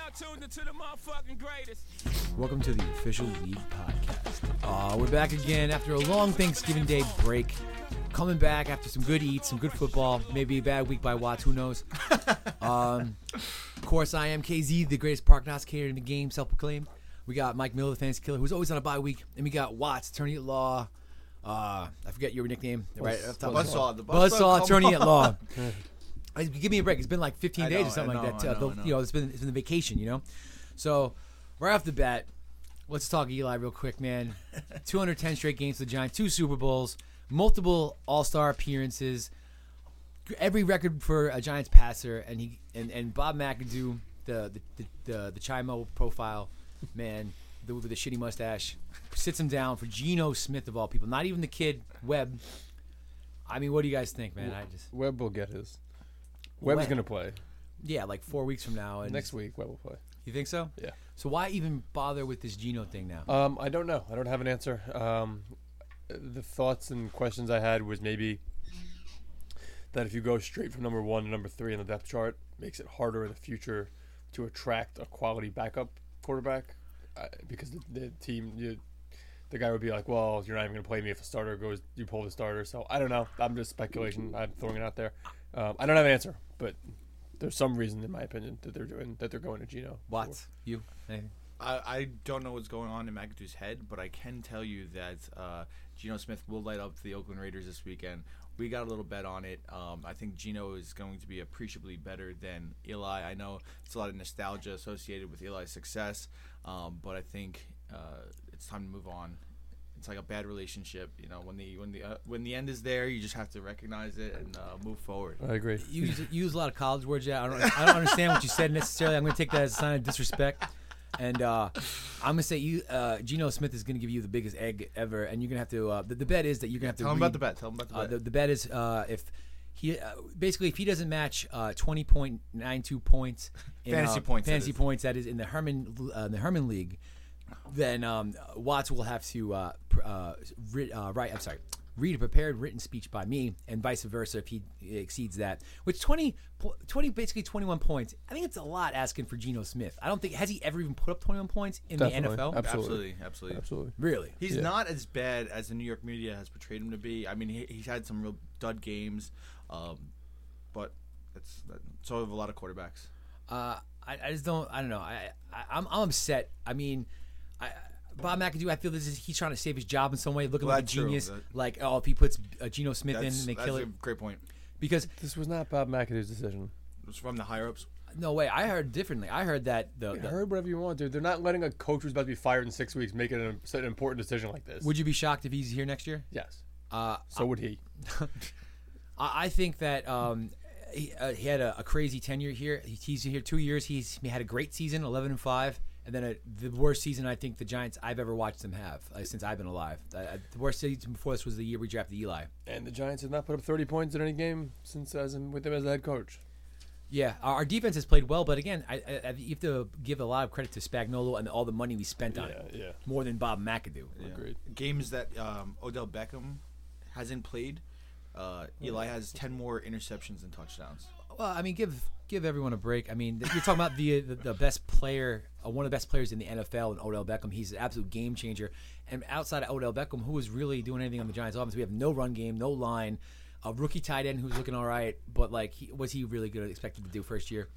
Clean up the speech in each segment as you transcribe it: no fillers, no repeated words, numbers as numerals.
tuned into the motherfucking greatest. Welcome to the Official League Podcast. We're back again after a long Thanksgiving Day break. Coming back after some good eats, some good football. Maybe a bad week by Watts, who knows? Of course, I am KZ, the greatest prognosticator in the game, self-proclaimed. We got Mike Miller, the fantasy killer, who's always on a bye week. And we got Watts, attorney at law. I forget your nickname. Buzzsaw, attorney at law. Give me a break. It's been like 15 days or something like that. It's been the vacation, you know? So, right off the bat, let's talk Eli real quick, man. 210 straight games for the Giants, 2 Super Bowls, multiple All-Star appearances, every record for a Giants passer, and Bob McAdoo, the Chimo profile, man, with the shitty mustache, sits him down for Geno Smith of all people. Not even the kid Webb. I mean, what do you guys think, man? Webb will get his. Webb's going to play. Yeah, like 4 weeks from now. And next week, Webb will play. You think so? Yeah. So why even bother with this Geno thing now? I don't know. I don't have an answer. The thoughts and questions I had was maybe that if you go straight from number 1 to number 3 on the depth chart, makes it harder in the future to attract a quality backup quarterback because the team, the guy would be like, well, you're not even going to play me if a starter goes, you pull the starter. So I don't know. I'm just speculation. I'm throwing it out there. I don't have an answer, but there's some reason, in my opinion, that they're going to Geno. Watts, you? Anything? I don't know what's going on in McAdoo's head, but I can tell you that Geno Smith will light up the Oakland Raiders this weekend. We got a little bet on it. I think Geno is going to be appreciably better than Eli. I know it's a lot of nostalgia associated with Eli's success, but I think it's time to move on. It's like a bad relationship, you know. When the end is there, you just have to recognize it and move forward. I agree. You use a lot of college words. Yeah, I don't understand what you said necessarily. I'm going to take that as a sign of disrespect. And I'm going to say Geno Smith is going to give you the biggest egg ever, and you're going to have to. The bet is that you're going to have to. Tell him about the bet. Tell him about the bet. The bet is if he if he doesn't match 20.92 points in fantasy points that is in the Herman League, then Watts will have to read a prepared written speech by me, and vice versa if he exceeds that. Which 20 basically 21 points. I think it's a lot asking for Geno Smith. I don't think has he ever even put up 21 points in Definitely. the NFL. Absolutely. Really, he's not as bad as the New York media has portrayed him to be. I mean, he's had some real dud games, but it's sort of a lot of quarterbacks. I just don't. I don't know. I'm upset. I mean, Bob McAdoo, I feel he's trying to save his job in some way, looking like a genius. Like, if he puts Geno Smith in and they kill it. That's a great point. Because this was not Bob McAdoo's decision. It was from the higher-ups. No way. I heard differently. I heard that heard whatever you want, dude. They're not letting a coach who's about to be fired in 6 weeks make an important decision like this. Would you be shocked if he's here next year? Yes. So would he. I think that he had a crazy tenure here. He's here 2 years. He had a great season, 11-5. And then the worst season I think the Giants I've ever watched them have since I've been alive. The worst season before this was the year we drafted Eli. And the Giants have not put up 30 points in any game since with him as the head coach. Yeah, our defense has played well, but again, you have to give a lot of credit to Spagnuolo and all the money we spent on it. Yeah. More than Bob McAdoo. Yeah. Agreed. Games that Odell Beckham hasn't played, Eli has 10 more interceptions than touchdowns. Well, I mean, give everyone a break. I mean, you're talking about the best player, one of the best players in the NFL, in Odell Beckham. He's an absolute game changer. And outside of Odell Beckham, who was really doing anything on the Giants' offense? We have no run game, no line, a rookie tight end who's looking all right, but like, was he really good? Expected to do first year?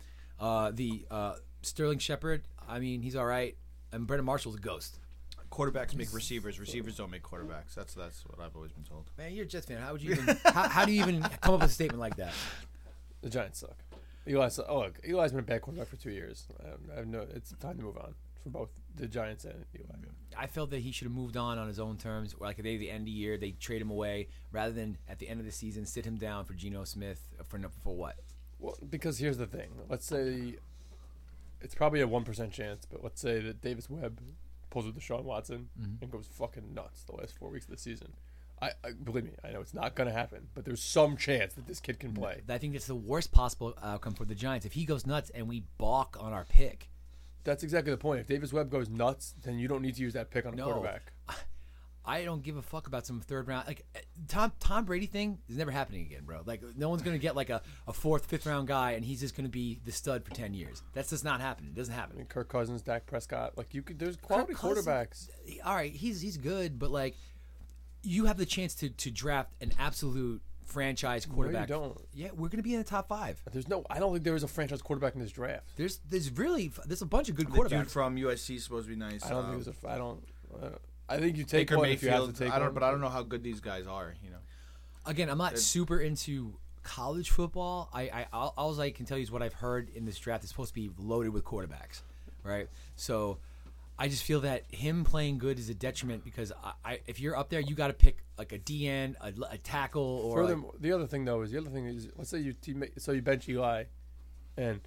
Sterling Shepard, I mean, he's all right, and Brendan Marshall's a ghost. Quarterbacks make receivers. Receivers don't make quarterbacks. That's what I've always been told. Man, you're a Jets fan. How would you even? how do you even come up with a statement like that? The Giants suck. Eli's been a bad quarterback for 2 years. It's time to move on for both the Giants and Eli. I felt that he should have moved on his own terms. Like at the end of the year, they trade him away rather than at the end of the season sit him down for Geno Smith for what? Well, because here's the thing. Let's say it's probably a 1% chance, but let's say that Davis Webb pulls with Deshaun Watson and goes fucking nuts the last 4 weeks of the season. I believe me, I know it's not going to happen, but there's some chance that this kid can play. I think that's the worst possible outcome for the Giants. If he goes nuts and we balk on our pick. That's exactly the point. If Davis Webb goes nuts, then you don't need to use that pick on a quarterback. I don't give a fuck about some third round. Like Tom Brady thing is never happening again, bro. Like no one's gonna get like a fourth, fifth round guy and he's just gonna be the stud for 10 years. That's just not happening. It doesn't happen. I mean, Kirk Cousins, Dak Prescott, like there's quality quarterbacks. All right, he's good, but like you have the chance to draft an absolute franchise quarterback. No, you don't. Yeah, we're gonna be in the top 5. I don't think there is a franchise quarterback in this draft. There's a bunch of good The quarterbacks. dude from USC is supposed to be nice. I don't think there's I think you take Baker one if you have Mayfield. to take I don't, one. but I don't know how good these guys are. You know, Again, I'm not super into college football. All I can tell you is what I've heard in this draft is supposed to be loaded with quarterbacks, right? So I just feel that him playing good is a detriment because if you're up there, you got to pick like a DN, a tackle, or Furthermore, the other thing is, let's say you bench Eli, and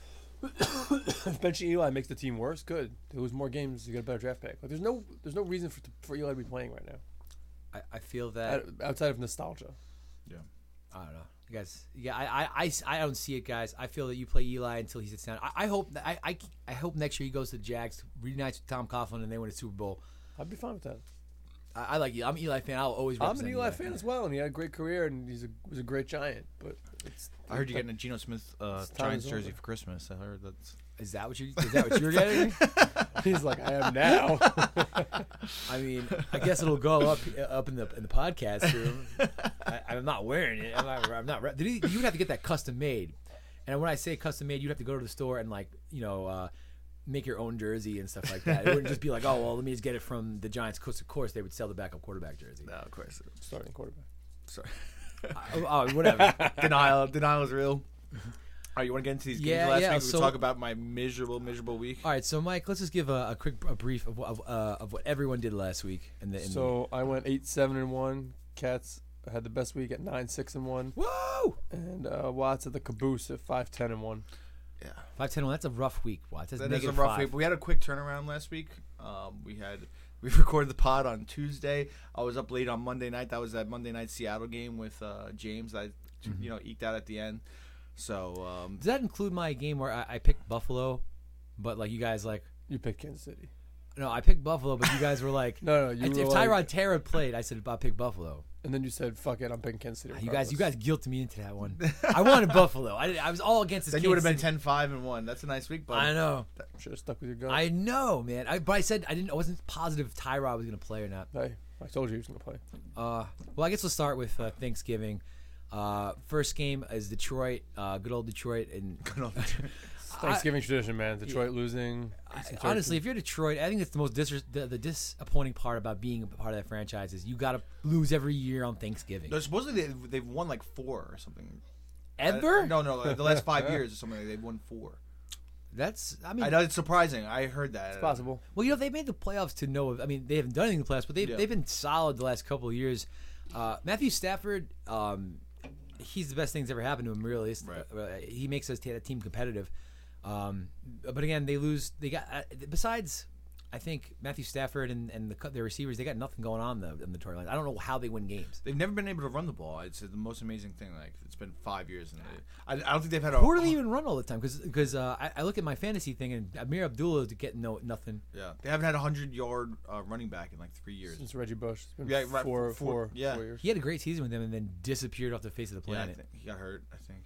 if benching Eli makes the team worse, good. They lose more games, you get a better draft pick. Like there's no reason for Eli to be playing right now. I feel that Outside of nostalgia. yeah. I don't know. You guys, yeah, I don't see it, guys. I feel that you play Eli until he sits down. I hope that I hope next year he goes to the Jags, reunites with Tom Coughlin, and they win a Super Bowl. I'd be fine with that. I like you. I'm an Eli fan. I'll always. I'm represent an Eli fan as well, and he had a great career, and was a great Giant. But I heard you're getting a Geno Smith time Giants is jersey over. for Christmas. I heard that's. Is that what you're getting? He's like, I am now. I mean, I guess it'll go up in the podcast room. I'm not wearing it. I'm not. You would have to get that custom made, and when I say custom made, you'd have to go to the store and make your own jersey and stuff like that. It wouldn't just be like, oh well, let me just get it from the Giants. Of course, they would sell the backup quarterback jersey. No, of course. Starting quarterback. Sorry. Whatever. Denial is real. All right, you want to get into these games last week? So, We talk about my miserable week. All right, so Mike, let's just give a brief of what everyone did last week. I went 8-7-1. Cats had the best week at 9-6-1. Whoa! And Watts at the caboose at 5-10-1. Yeah, 5-10-1. That's a rough week, Watts. That's That is a -5. rough week. But we had a quick turnaround last week. We recorded the pod on Tuesday. I was up late on Monday night. That was that Monday night Seattle game with James. I eked out at the end. So does that include my game where I picked Buffalo, but like you guys like You picked Kansas City. no, I picked Buffalo, but you guys were like No, if were Tyrod like, Taylor played, I said I'll pick Buffalo. and then you said, "Fuck it, I'm picking Kansas City." You guys guilted me into that one. I wanted Buffalo. I was all against this. then you would have been 10-5-1. That's a nice week, but I know. Should have stuck with your gun. I know, man. But I said I wasn't positive if Tyrod was going to play or not. Hey, I told you he was going to play. Well, I guess we'll start with Thanksgiving. First game is Detroit, good old Detroit, and Thanksgiving tradition, man. Detroit losing. honestly, if you're Detroit, I think it's the most the disappointing part about being a part of that franchise is you got to lose every year on Thanksgiving. no, supposedly they've won like 4 or something. Ever? No, like the last 5 years or something. Like they've won 4. I mean, I know it's surprising. I heard that. It's possible. well, they made the playoffs to know. I mean, they haven't done anything in the playoffs, but they've been solid the last couple of years. Matthew Stafford, he's the best thing that's ever happened to him. Really, Right. He makes us that team competitive. But again, they lose. They got besides, I think Matthew Stafford and their receivers, they got nothing going on the Detroit Lions. I don't know how they win games. They've never been able to run the ball. It's the most amazing thing. Like it's been 5 years, and I don't think they've had a. Who do they even run all the time? Because I look at my fantasy thing and Amir Abdullah is getting nothing. Yeah, they haven't had a 100-yard running back in like 3 years. Since Reggie Bush. It's been Yeah, right, four four- yeah. years. He had a great season with them and then disappeared off the face of the Yeah, I planet. think he got hurt. I think.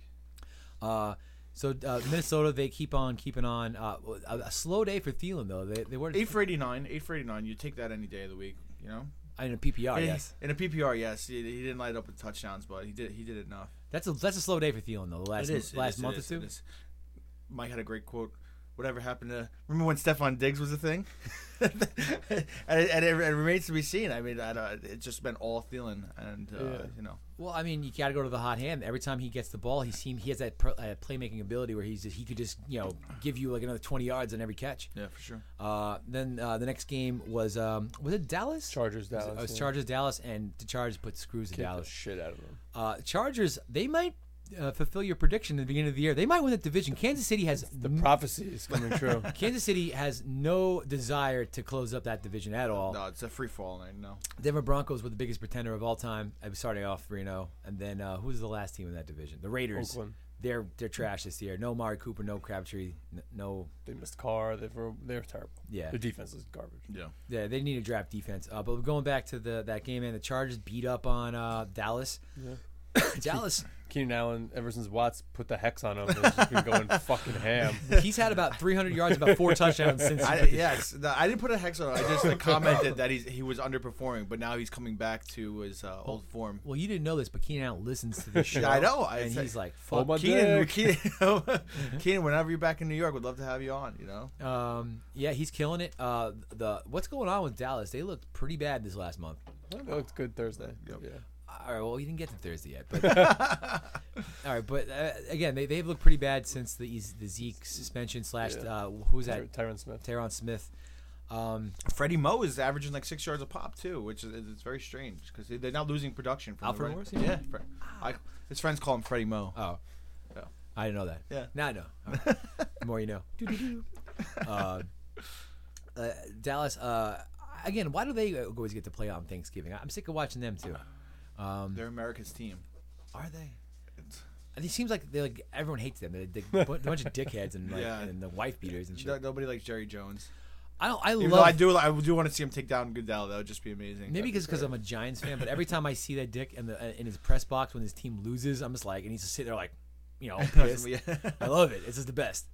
So Minnesota, they keep on keeping on. A slow day for Thielen though. They were 8 for 89. 8 for 89. You take that any day of the week. You know. in a PPR. In, Yes, in a PPR, yes. He didn't light up with touchdowns, but he did enough. that's a slow day for Thielen though. The last month or two. It is. Mike had a great quote. Whatever happened to? Remember when Stephon Diggs was a thing? and it remains to be seen. I mean, it's just been all Thielen, and you know. Well, I mean, you got to go to the hot hand. Every time he gets the ball, he has that playmaking ability where he could just give you like another 20 yards on every catch. Yeah, for sure. Then the next game was it Dallas? Chargers, Dallas. It was Chargers, Dallas, and the Chargers put screws in Kicked Dallas. the shit out of them. Chargers, they might fulfill your prediction at the beginning of the year. They might win that division. Kansas City has The prophecy is coming true. Kansas City has no desire to close up that division at all. No, it's a free fall. No. Denver Broncos were the biggest pretender of all time, starting off 3-0. And then who was the last team in that division? The Raiders. Oakland. they're trash this year. No Amari Cooper, no Crabtree, no. They missed Carr. They're terrible. Yeah. Their defense is garbage. Yeah, they need to draft defense. But going back to that game, man, the Chargers beat up on Dallas. Yeah. Dallas. Keenan Allen, ever since Watts put the hex on him, has just been going fucking ham. He's had about 300 yards, about 4 touchdowns since. I didn't put a hex on it. I just commented that he was underperforming, but now he's coming back to his old form. Well, you didn't know this, but Keenan Allen listens to this show. Yeah, I know. And he's like, Oh, fuck. my Keenan, whenever you're back in New York, would love to have you on. You know. Yeah, he's killing it. What's going on with Dallas? They looked pretty bad this last month. It looked good Thursday. Yep. Yeah. All right, well, we didn't get to Thursday yet, but all right. But again, they've looked pretty bad since the Zeke suspension / who's that? Tyron Smith. Freddie Moe is averaging like 6 yards a pop too, which is it's very strange because they're not losing production. From Alfred the Morris? Yeah, his friends call him Freddie Moe. Oh, Yeah. I didn't know that. Yeah. Now I know. The more you know. Dallas. Again, why do they always get to play on Thanksgiving? I'm sick of watching them too. They're America's team. Are they? It seems like everyone hates them. They're a bunch of dickheads and and the wife beaters and shit. Nobody likes Jerry Jones. I Even love. though I do want to see him take down Goodell. That would just be amazing. Maybe because I'm a Giants fan, but every time I see that dick in his press box when his team loses, I'm just like, and he's just sitting there like, pissed. Yeah. I love it. It's just the best.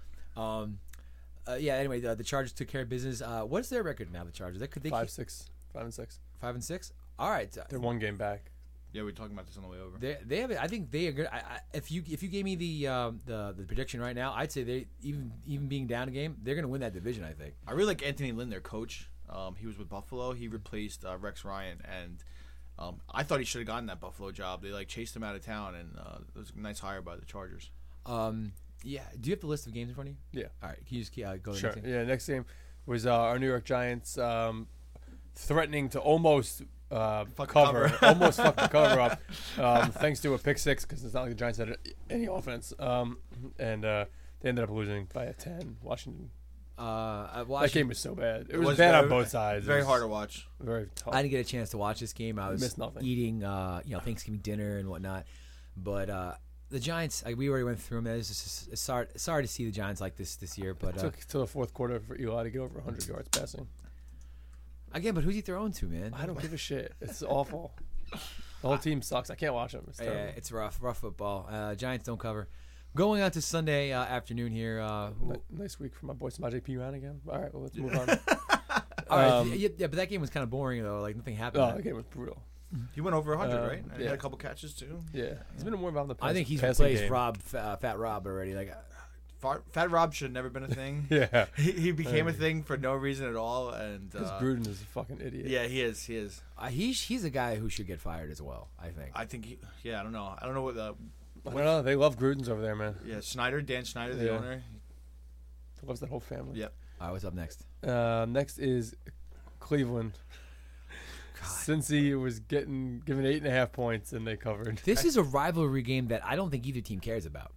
Anyway, the Chargers took care of business. What's their record now? The Chargers. They 5-6, 5-6. 5-6. All right. They're one game back. Yeah, we were talking about this on the way over. They have. I think they are good. If you gave me the prediction right now, I'd say they even being down a game, they're going to win that division. I think. I really like Anthony Lynn, their coach. He was with Buffalo. He replaced Rex Ryan, and I thought he should have gotten that Buffalo job. They chased him out of town, and it was a nice hire by the Chargers. Yeah. Do you have the list of games in front of you? Yeah. All right. Can you just go to the Sure. next game? Yeah. Next game was our New York Giants threatening to almost cover, almost fuck the cover up, thanks to a pick six because it's not like the Giants had any offense, and they ended up losing by 10. Washington. That game was so bad. It was bad on both sides. Very hard to watch. Very tough. I didn't get a chance to watch this game. I was Missed nothing. eating, Thanksgiving dinner and whatnot. But the Giants, we already went through them. It's sorry to see the Giants like this year. But It took till the fourth quarter for Eli to get over 100 yards passing. again, but who's he throwing to, man? I don't give a shit. It's awful. The whole team sucks. I can't watch them. It's Yeah, terrible. it's rough football. Giants don't cover. Going on to Sunday afternoon here. Nice week for my boy Samaje Perine again. All right, well, let's move on. All right, yeah, but that game was kind of boring though. Like nothing happened. Oh, the game was brutal. He went over 100, right? And he yeah. had a couple catches too. Yeah, he's been more involved in the I think he's passing replaced game. Fat Rob already. Like, Fat Rob should have never been a thing. Yeah, He became a thing for no reason at all, and because Gruden is a fucking idiot. yeah, he is. he's a guy who should get fired as well. I think. I think. I don't know. I don't know what the. I don't know. They love Gruden's over there, man. Yeah, Dan Schneider, the Yeah. owner. He loves that whole family. Yep. All right, what's up next? Next is Cleveland. Cincy was given 8.5 points and they covered. This is a rivalry game that I don't think either team cares about.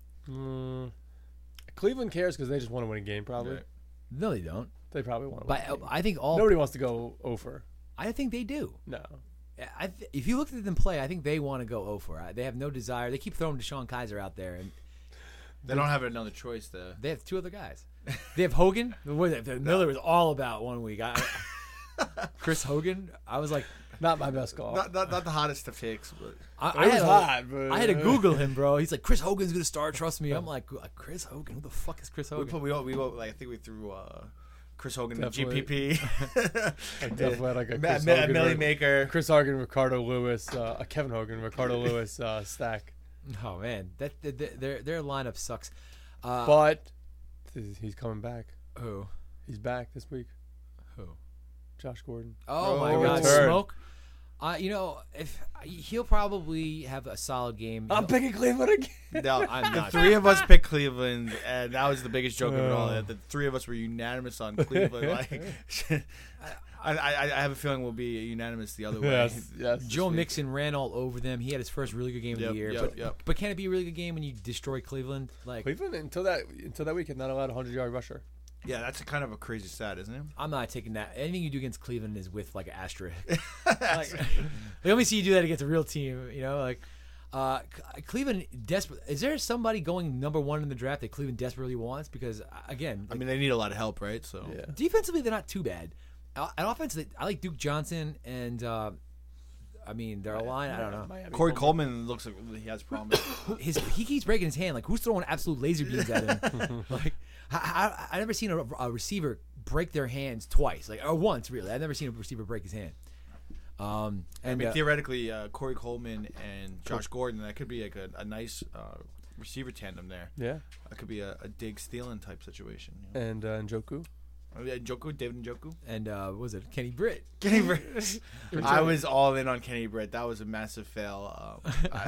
Cleveland cares because they just want to win a game. Probably Right. No, they don't. they probably want to. But win a game. I think Nobody wants to go over. I think they do. No. If you looked at them play, I think they want to go 0-4. They have no desire. They keep throwing Deshaun Kaiser out there, and They don't have another choice to. they have two other guys. They have Hogan. Miller was all about 1 week. Chris Hogan. I was like, Not my best call. Not the hottest of takes, but I It was had hot, but I had to Google him, bro. He's like, Chris Hogan's gonna start. Trust me. I'm like, Chris Hogan. Who the fuck is Chris Hogan? I think we threw Chris Hogan in Definitely. GPP. I definitely had like a Chris Hogan, Millie Maker. Chris Hogan, Ricardo Lewis, a Kevin Hogan, Ricardo Lewis stack. Oh man, their lineup sucks. But he's coming back. Who? He's back this week. Who? Josh Gordon. Oh my Oh, God, return. Smoke. If he'll probably have a solid game. I'm picking Cleveland again. No, I'm the not. three of us picked Cleveland, and that was the biggest joke of it all. That the three of us were unanimous on Cleveland. Like, I have a feeling we'll be unanimous the other way. Yes. Joe Mixon ran all over them. He had his first really good game of the year. But can it be a really good game when you destroy Cleveland? Like, Cleveland until that week had not allowed a 100-yard rusher. Yeah, that's kind of a crazy stat, isn't it? I'm not taking that. Anything you do against Cleveland is with like an asterisk. Let me see you do that against a real team. Cleveland desperate. Is there somebody going number 1 in the draft that Cleveland desperately wants? Because again, I mean, they need a lot of help, right? So Yeah. defensively they're not too bad. At offense, I like Duke Johnson and I mean their line. I don't know. Miami Corey Coleman looks like he has promise. He keeps breaking his hand. Like who's throwing absolute laser beams at him? Like I never seen a receiver break their hands twice, like or once really. I've never seen a receiver break his hand. I And mean, theoretically, Corey Coleman and Josh Gordon, that could be like a nice receiver tandem there. Yeah. That could be a Diggs Thielen type situation. You know? And Njoku. David Njoku. and what was it Kenny Britt? Kenny Britt. I was all in on Kenny Britt. That was a massive fail.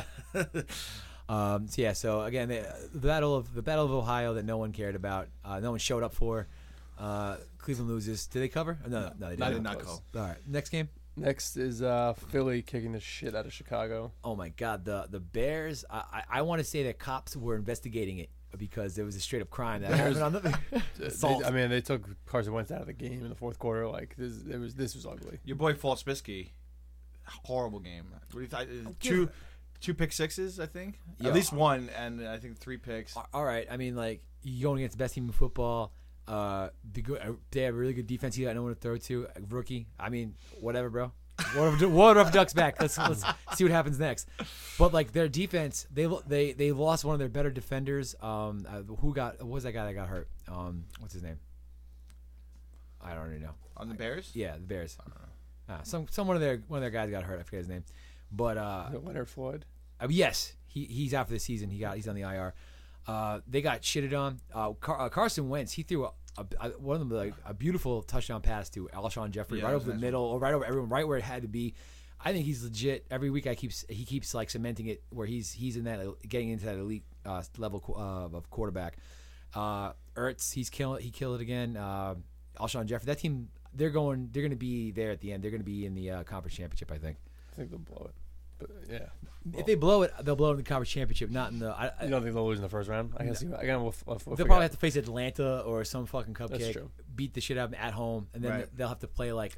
So again, the battle of Ohio that no one cared about, no one showed up for. Cleveland loses. Did they cover? No, they I didn't. did not go. All right, next game. Next is Philly kicking the shit out of Chicago. Oh my God, the Bears. I want to say that cops were investigating it because there was a straight up crime that happened on the assault. They took Carson Wentz out of the game in the fourth quarter. Like this was ugly. Your boy Falspisky, horrible game. What do you think? Two pick sixes, I think. Yeah. At least one, and I think 3 picks. All right, I mean like you going against the best team in football. They have a really good defense. You got no one to throw to. A rookie. I mean, whatever, bro. Whatever Ducks back. Let's see what happens next. But like their defense, they lost one of their better defenders. What was that guy that got hurt? What's his name? I don't really know. On the Bears? Yeah, the Bears. One of their guys got hurt. I forget his name. But Leonard Floyd. yes, he's out for the season. He's on the IR. They got shitted on. Carson Wentz, he threw one of them like a beautiful touchdown pass to Alshon Jeffrey right over the middle, or right over everyone, right where it had to be. I think he's legit. Every week he keeps like cementing it where he's in that getting into that elite level of quarterback. Ertz, he killed it again. Alshon Jeffrey, that team they're going to be there at the end. They're going to be in the conference championship, I think. I think they'll blow it. But yeah. If they blow it, they'll blow it in the conference championship, not in the. You don't think they'll lose in the first round? I guess. No. We'll They'll probably have to face Atlanta or some fucking That's cupcake, true. beat the shit out of them at home, and then Right. they'll have to play like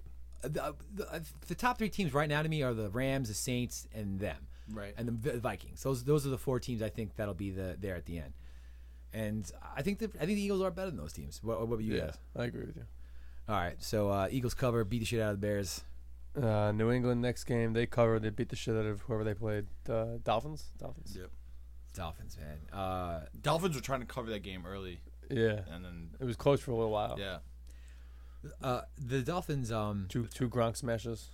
the top 3 teams right now to me are the Rams, the Saints, and them, Right. and the Vikings. Those are the 4 teams I think that'll be there at the end. And I think the Eagles are better than those teams. What about you guys? I agree with you. All right, so Eagles cover, beat the shit out of the Bears. New England next game they covered. They beat the shit out of whoever they played. Dolphins. Yep. Dolphins, man. Dolphins were trying to cover that game early, Yeah. and then It was close for a little while. yeah. The Dolphins. Two Gronk smashes.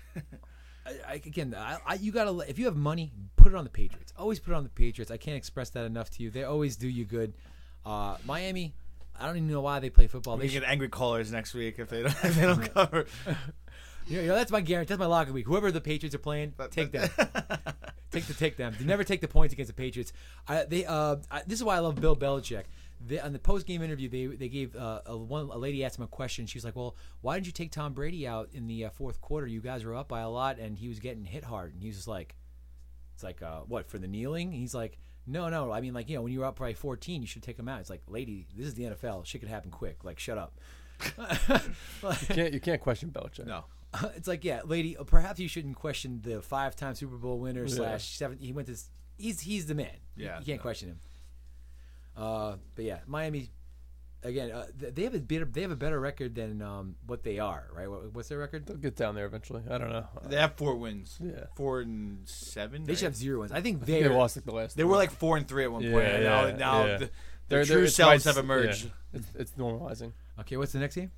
You gotta, if you have money, put it on the Patriots. Always put it on the Patriots. I can't express that enough to you. They always do you good. Miami, I don't even know why they play football. We They get angry callers next week if they don't cover. that's my guarantee. That's my lock of the week. Whoever the Patriots are playing, take them. Take them. They never take the points against the Patriots. This is why I love Bill Belichick. On the post-game interview, they gave a lady asked him a question. She was like, "Well, why did you take Tom Brady out in the fourth quarter? You guys were up by a lot, and he was getting hit hard." And he was just like, "It's like what for the kneeling?" And he's like, "No. I mean, like when you were up by 14, you should take him out." It's like, "Lady, this is the NFL. Shit could happen quick. Like, shut up." You can't question Belichick. No. It's like, yeah, lady, perhaps you shouldn't question the 5-time Super Bowl winner /7. He went to. He's the man. Yeah, you can't question him. But yeah, Miami. Again, they have a better record than what they are, right? What's their record? They'll get down there eventually. I don't know. They have 4 wins. Yeah. 4-7. They should have 0 wins. I think They lost like the last. They were like 4-3 at one point. And Yeah, now yeah. the They're true it's selves right- have emerged. yeah. It's normalizing. Okay, what's the next game?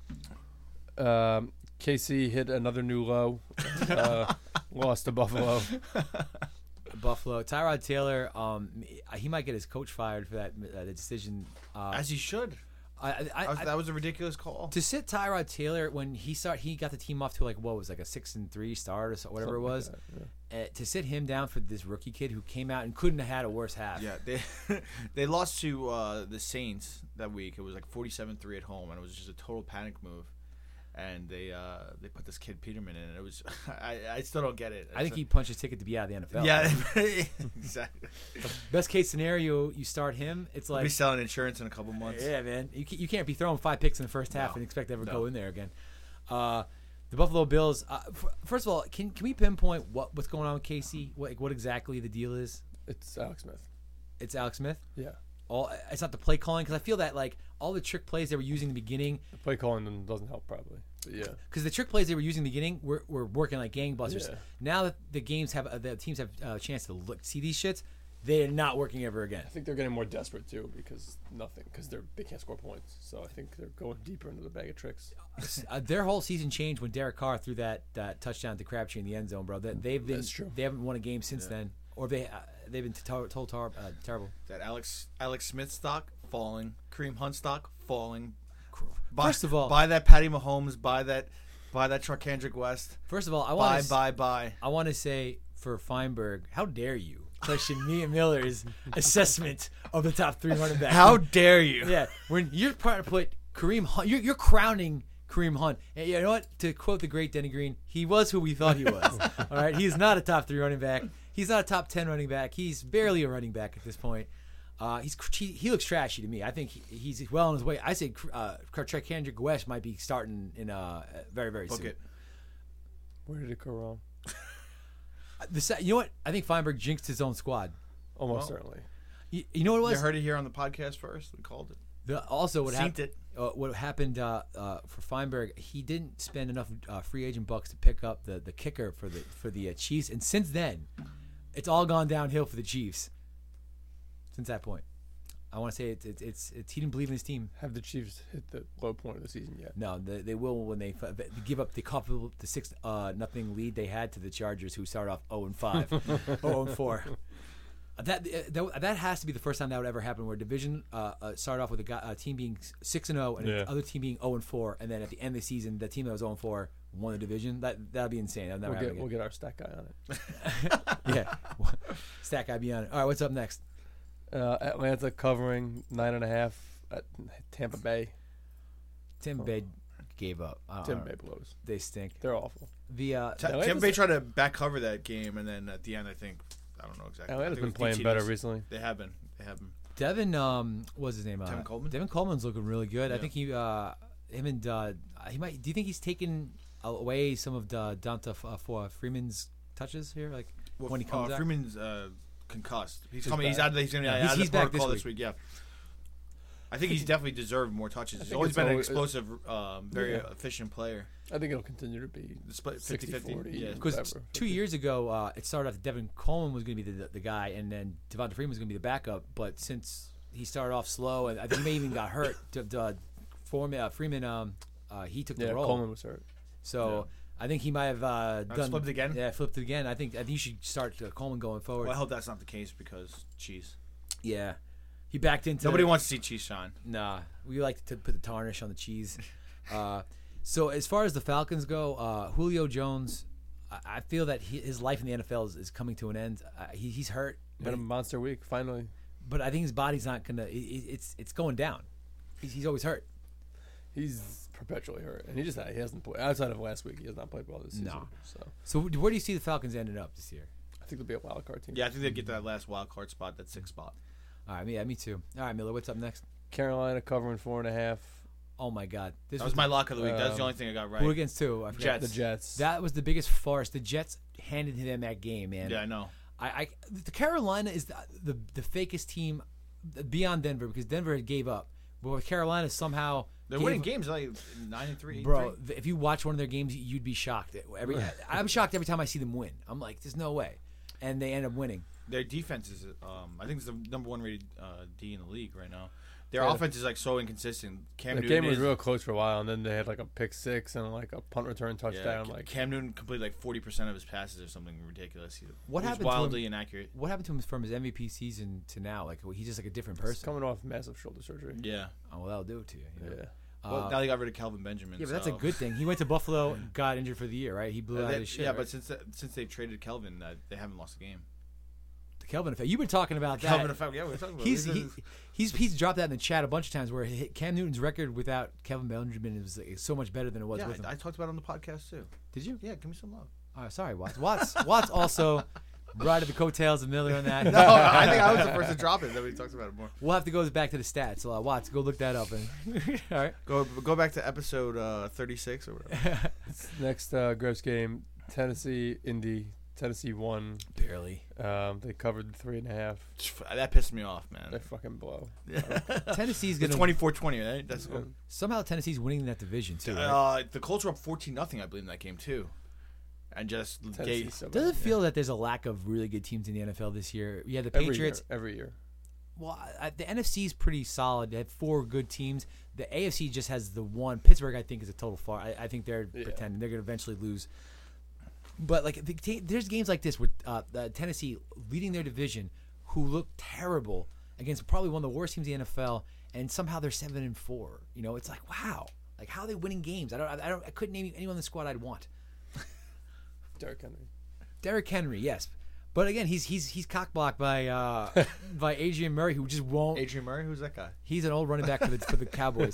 KC hit another new low. Lost to Buffalo. Buffalo. Tyrod Taylor. He might get his coach fired for that decision. As he should. That was a ridiculous call. To sit Tyrod Taylor when he got the team off to like what was like a 6-3 start or whatever it was. Something like that, yeah. To sit him down for this rookie kid who came out and couldn't have had a worse half. Yeah, they lost to the Saints that week. It was like 47-3 at home, and it was just a total panic move. And they put this kid Peterman in, and it was I still don't get it. I think he punched his ticket to be out of the NFL. Yeah, exactly. Best case scenario, you start him. It's We'll like be selling insurance in a couple months. yeah, man. You can't be throwing 5 picks in the first half No. and expect to ever No. go in there again. The Buffalo Bills. First of all, can we pinpoint what's going on with KC? What exactly the deal is? It's Alex Smith. It's Alex Smith. Yeah. It's not the play calling because I feel that like all the trick plays they were using in the beginning. The play calling doesn't help probably. But yeah. Because the trick plays they were using in the beginning were working like gangbusters. Yeah. Now that the teams have a chance to see these shits, they're not working ever again. I think they're getting more desperate too because they can't score points. So I think they're going deeper into the bag of tricks. Their whole season changed when Derek Carr threw that touchdown to Crabtree in the end zone, bro. That's true. They haven't won a game since then, or they've been terrible. That Alex Smith stock falling, Kareem Hunt stock falling. First of all, buy that Patty Mahomes, buy that Charkandrick West. First of all, buy. I want to say for Feinberg, how dare you question me and Miller's assessment of the top 3 running backs? How dare you? Yeah, when you're trying to put Kareem Hunt, you're crowning Kareem Hunt. And you know what? To quote the great Denny Green, he was who we thought he was. All right, he's not a top 3 running back. He's not a top 10 running back. He's barely a running back at this point. He looks trashy to me. I think he's well on his way. I say Charkandrick West might be starting in very, very soon. It. Where did it go wrong? You know what? I think Feinberg jinxed his own squad. Almost certainly. You know what it was? You heard it here on the podcast first. We called it. What happened for Feinberg? He didn't spend enough free agent bucks to pick up the kicker for the Chiefs, and since then, it's all gone downhill for the Chiefs. Since that point, I want to say it's he didn't believe in his team. Have the Chiefs hit the low point of the season yet? No, they will when they give up the 6-0 lead they had to the Chargers, who started off 0-5, 0-4. That has to be the first time that would ever happen, where a division started off with a team being 6-0 and the other team being 0-4, and then at the end of the season, the team that was 0-4 won the division. That'd be insane. That'd never happen again. We'll get our stat guy on it. Yeah, stat guy be on it. All right, what's up next? Atlanta covering 9.5 at Tampa Bay. Tampa Bay gave up. Tampa Bay blows. They stink. They're awful. Tampa Bay tried to back cover that game, and then at the end, I don't know exactly. Atlanta's been playing better recently. They have been. Devin, what's his name? Devin Coleman. Devin Coleman's looking really good. Yeah. I think he might. Do you think he's taken away some of Donta for Freeman's touches here? Like when he comes out? Freeman's concussed. He's coming. He's out. He's going to be out of he's the back protocol this week. Yeah. I think he's definitely deserved more touches. He's always been an explosive, very efficient player. I think it'll continue to be split 50-40. Yeah, because 2 years ago it started off that Devin Coleman was going to be the guy, and then Devonta Freeman was going to be the backup. But since he started off slow, and I think he may even got hurt, Freeman he took the role. Coleman was hurt. So I think he might have done flipped again. Yeah, flipped again. I think you should start Coleman going forward. Well, I hope that's not the case because cheese. Yeah, he backed into. Nobody wants to see cheese shine. Nah, we like to put the tarnish on the cheese. So as far as the Falcons go, Julio Jones, I feel that his life in the NFL is coming to an end. He's hurt. Had a monster week finally. But I think his body's not gonna. It's going down. He's always hurt. He's perpetually hurt, and he hasn't played outside of last week. He has not played well this season. No. So where do you see the Falcons ending up this year? I think they'll be a wild card team. Yeah, I think they'll get that last wild card spot, that 6th spot. All right, me too. All right, Miller, what's up next? Carolina covering 4.5. Oh my God, That was my lock of the week. That's the only thing I got right. Who against two? I forgot. The Jets. That was the biggest farce. The Jets handed them that game, man. Yeah, I know. The Carolina is the fakest team beyond Denver, because Denver gave up, but with Carolina somehow they're winning games like 9-3. Bro, if you watch one of their games, you'd be shocked. I'm shocked every time I see them win. I'm like, there's no way, and they end up winning. Their defense is, I think it's the number 1 rated D in the league right now. Their offense is like so inconsistent. The game was real close for a while, and then they had like a pick 6 and like a punt return touchdown. Yeah, Cam Newton completed like 40% of his passes or something ridiculous. He what was happened wildly to him, inaccurate. What happened to him from his MVP season to now? Like he's just like a different person. He's coming off massive shoulder surgery. Yeah. Oh well, that'll do it to you. You know? Yeah. Well, now they got rid of Kelvin Benjamin. Yeah, but that's a good thing. He went to Buffalo and got injured for the year, right? He blew out his shit. Yeah, right? but since they traded Kelvin, they haven't lost a game. The Kelvin effect. You've been talking about that. Kelvin effect. Yeah, we're talking about. He's dropped that in the chat a bunch of times, where Cam Newton's record without Kelvin Benjamin is so much better than it was with him. I talked about it on the podcast too. Did you? Yeah, give me some love. Oh, sorry, Watts. Watts also riding the coattails of Miller on that. No, I think I was the first to drop it. Then we talked about it more. We'll have to go back to the stats. Watts, go look that up. All right. Go back to episode 36 or whatever. Next Gross game, Tennessee, Indy. Tennessee won. Barely. They covered the 3.5. That pissed me off, They man. fucking blow. Tennessee's The going to 24-20, right? That's somehow Tennessee's winning that division too. Right? the Colts were up 14-0, I believe, in that game too, and just Tennessee's so Does bad. it feel that there's a lack of really good teams in the NFL this year? Yeah, the Every Patriots. year, every year. Well, the NFC is pretty solid. They have 4 good teams. The AFC just has the one. Pittsburgh, I think, is a total far. I think they're pretending they're going to eventually lose. But like, there's games like this with Tennessee leading their division, who look terrible against probably one of the worst teams in the NFL, and somehow they're 7-4. You know, it's like, wow, like how are they winning games? I couldn't name anyone in the squad I'd want. Derrick Henry, yes. But again, he's cockblocked by Adrian Murray, who just won't. Adrian Murray, who's that guy? He's an old running back for the Cowboys.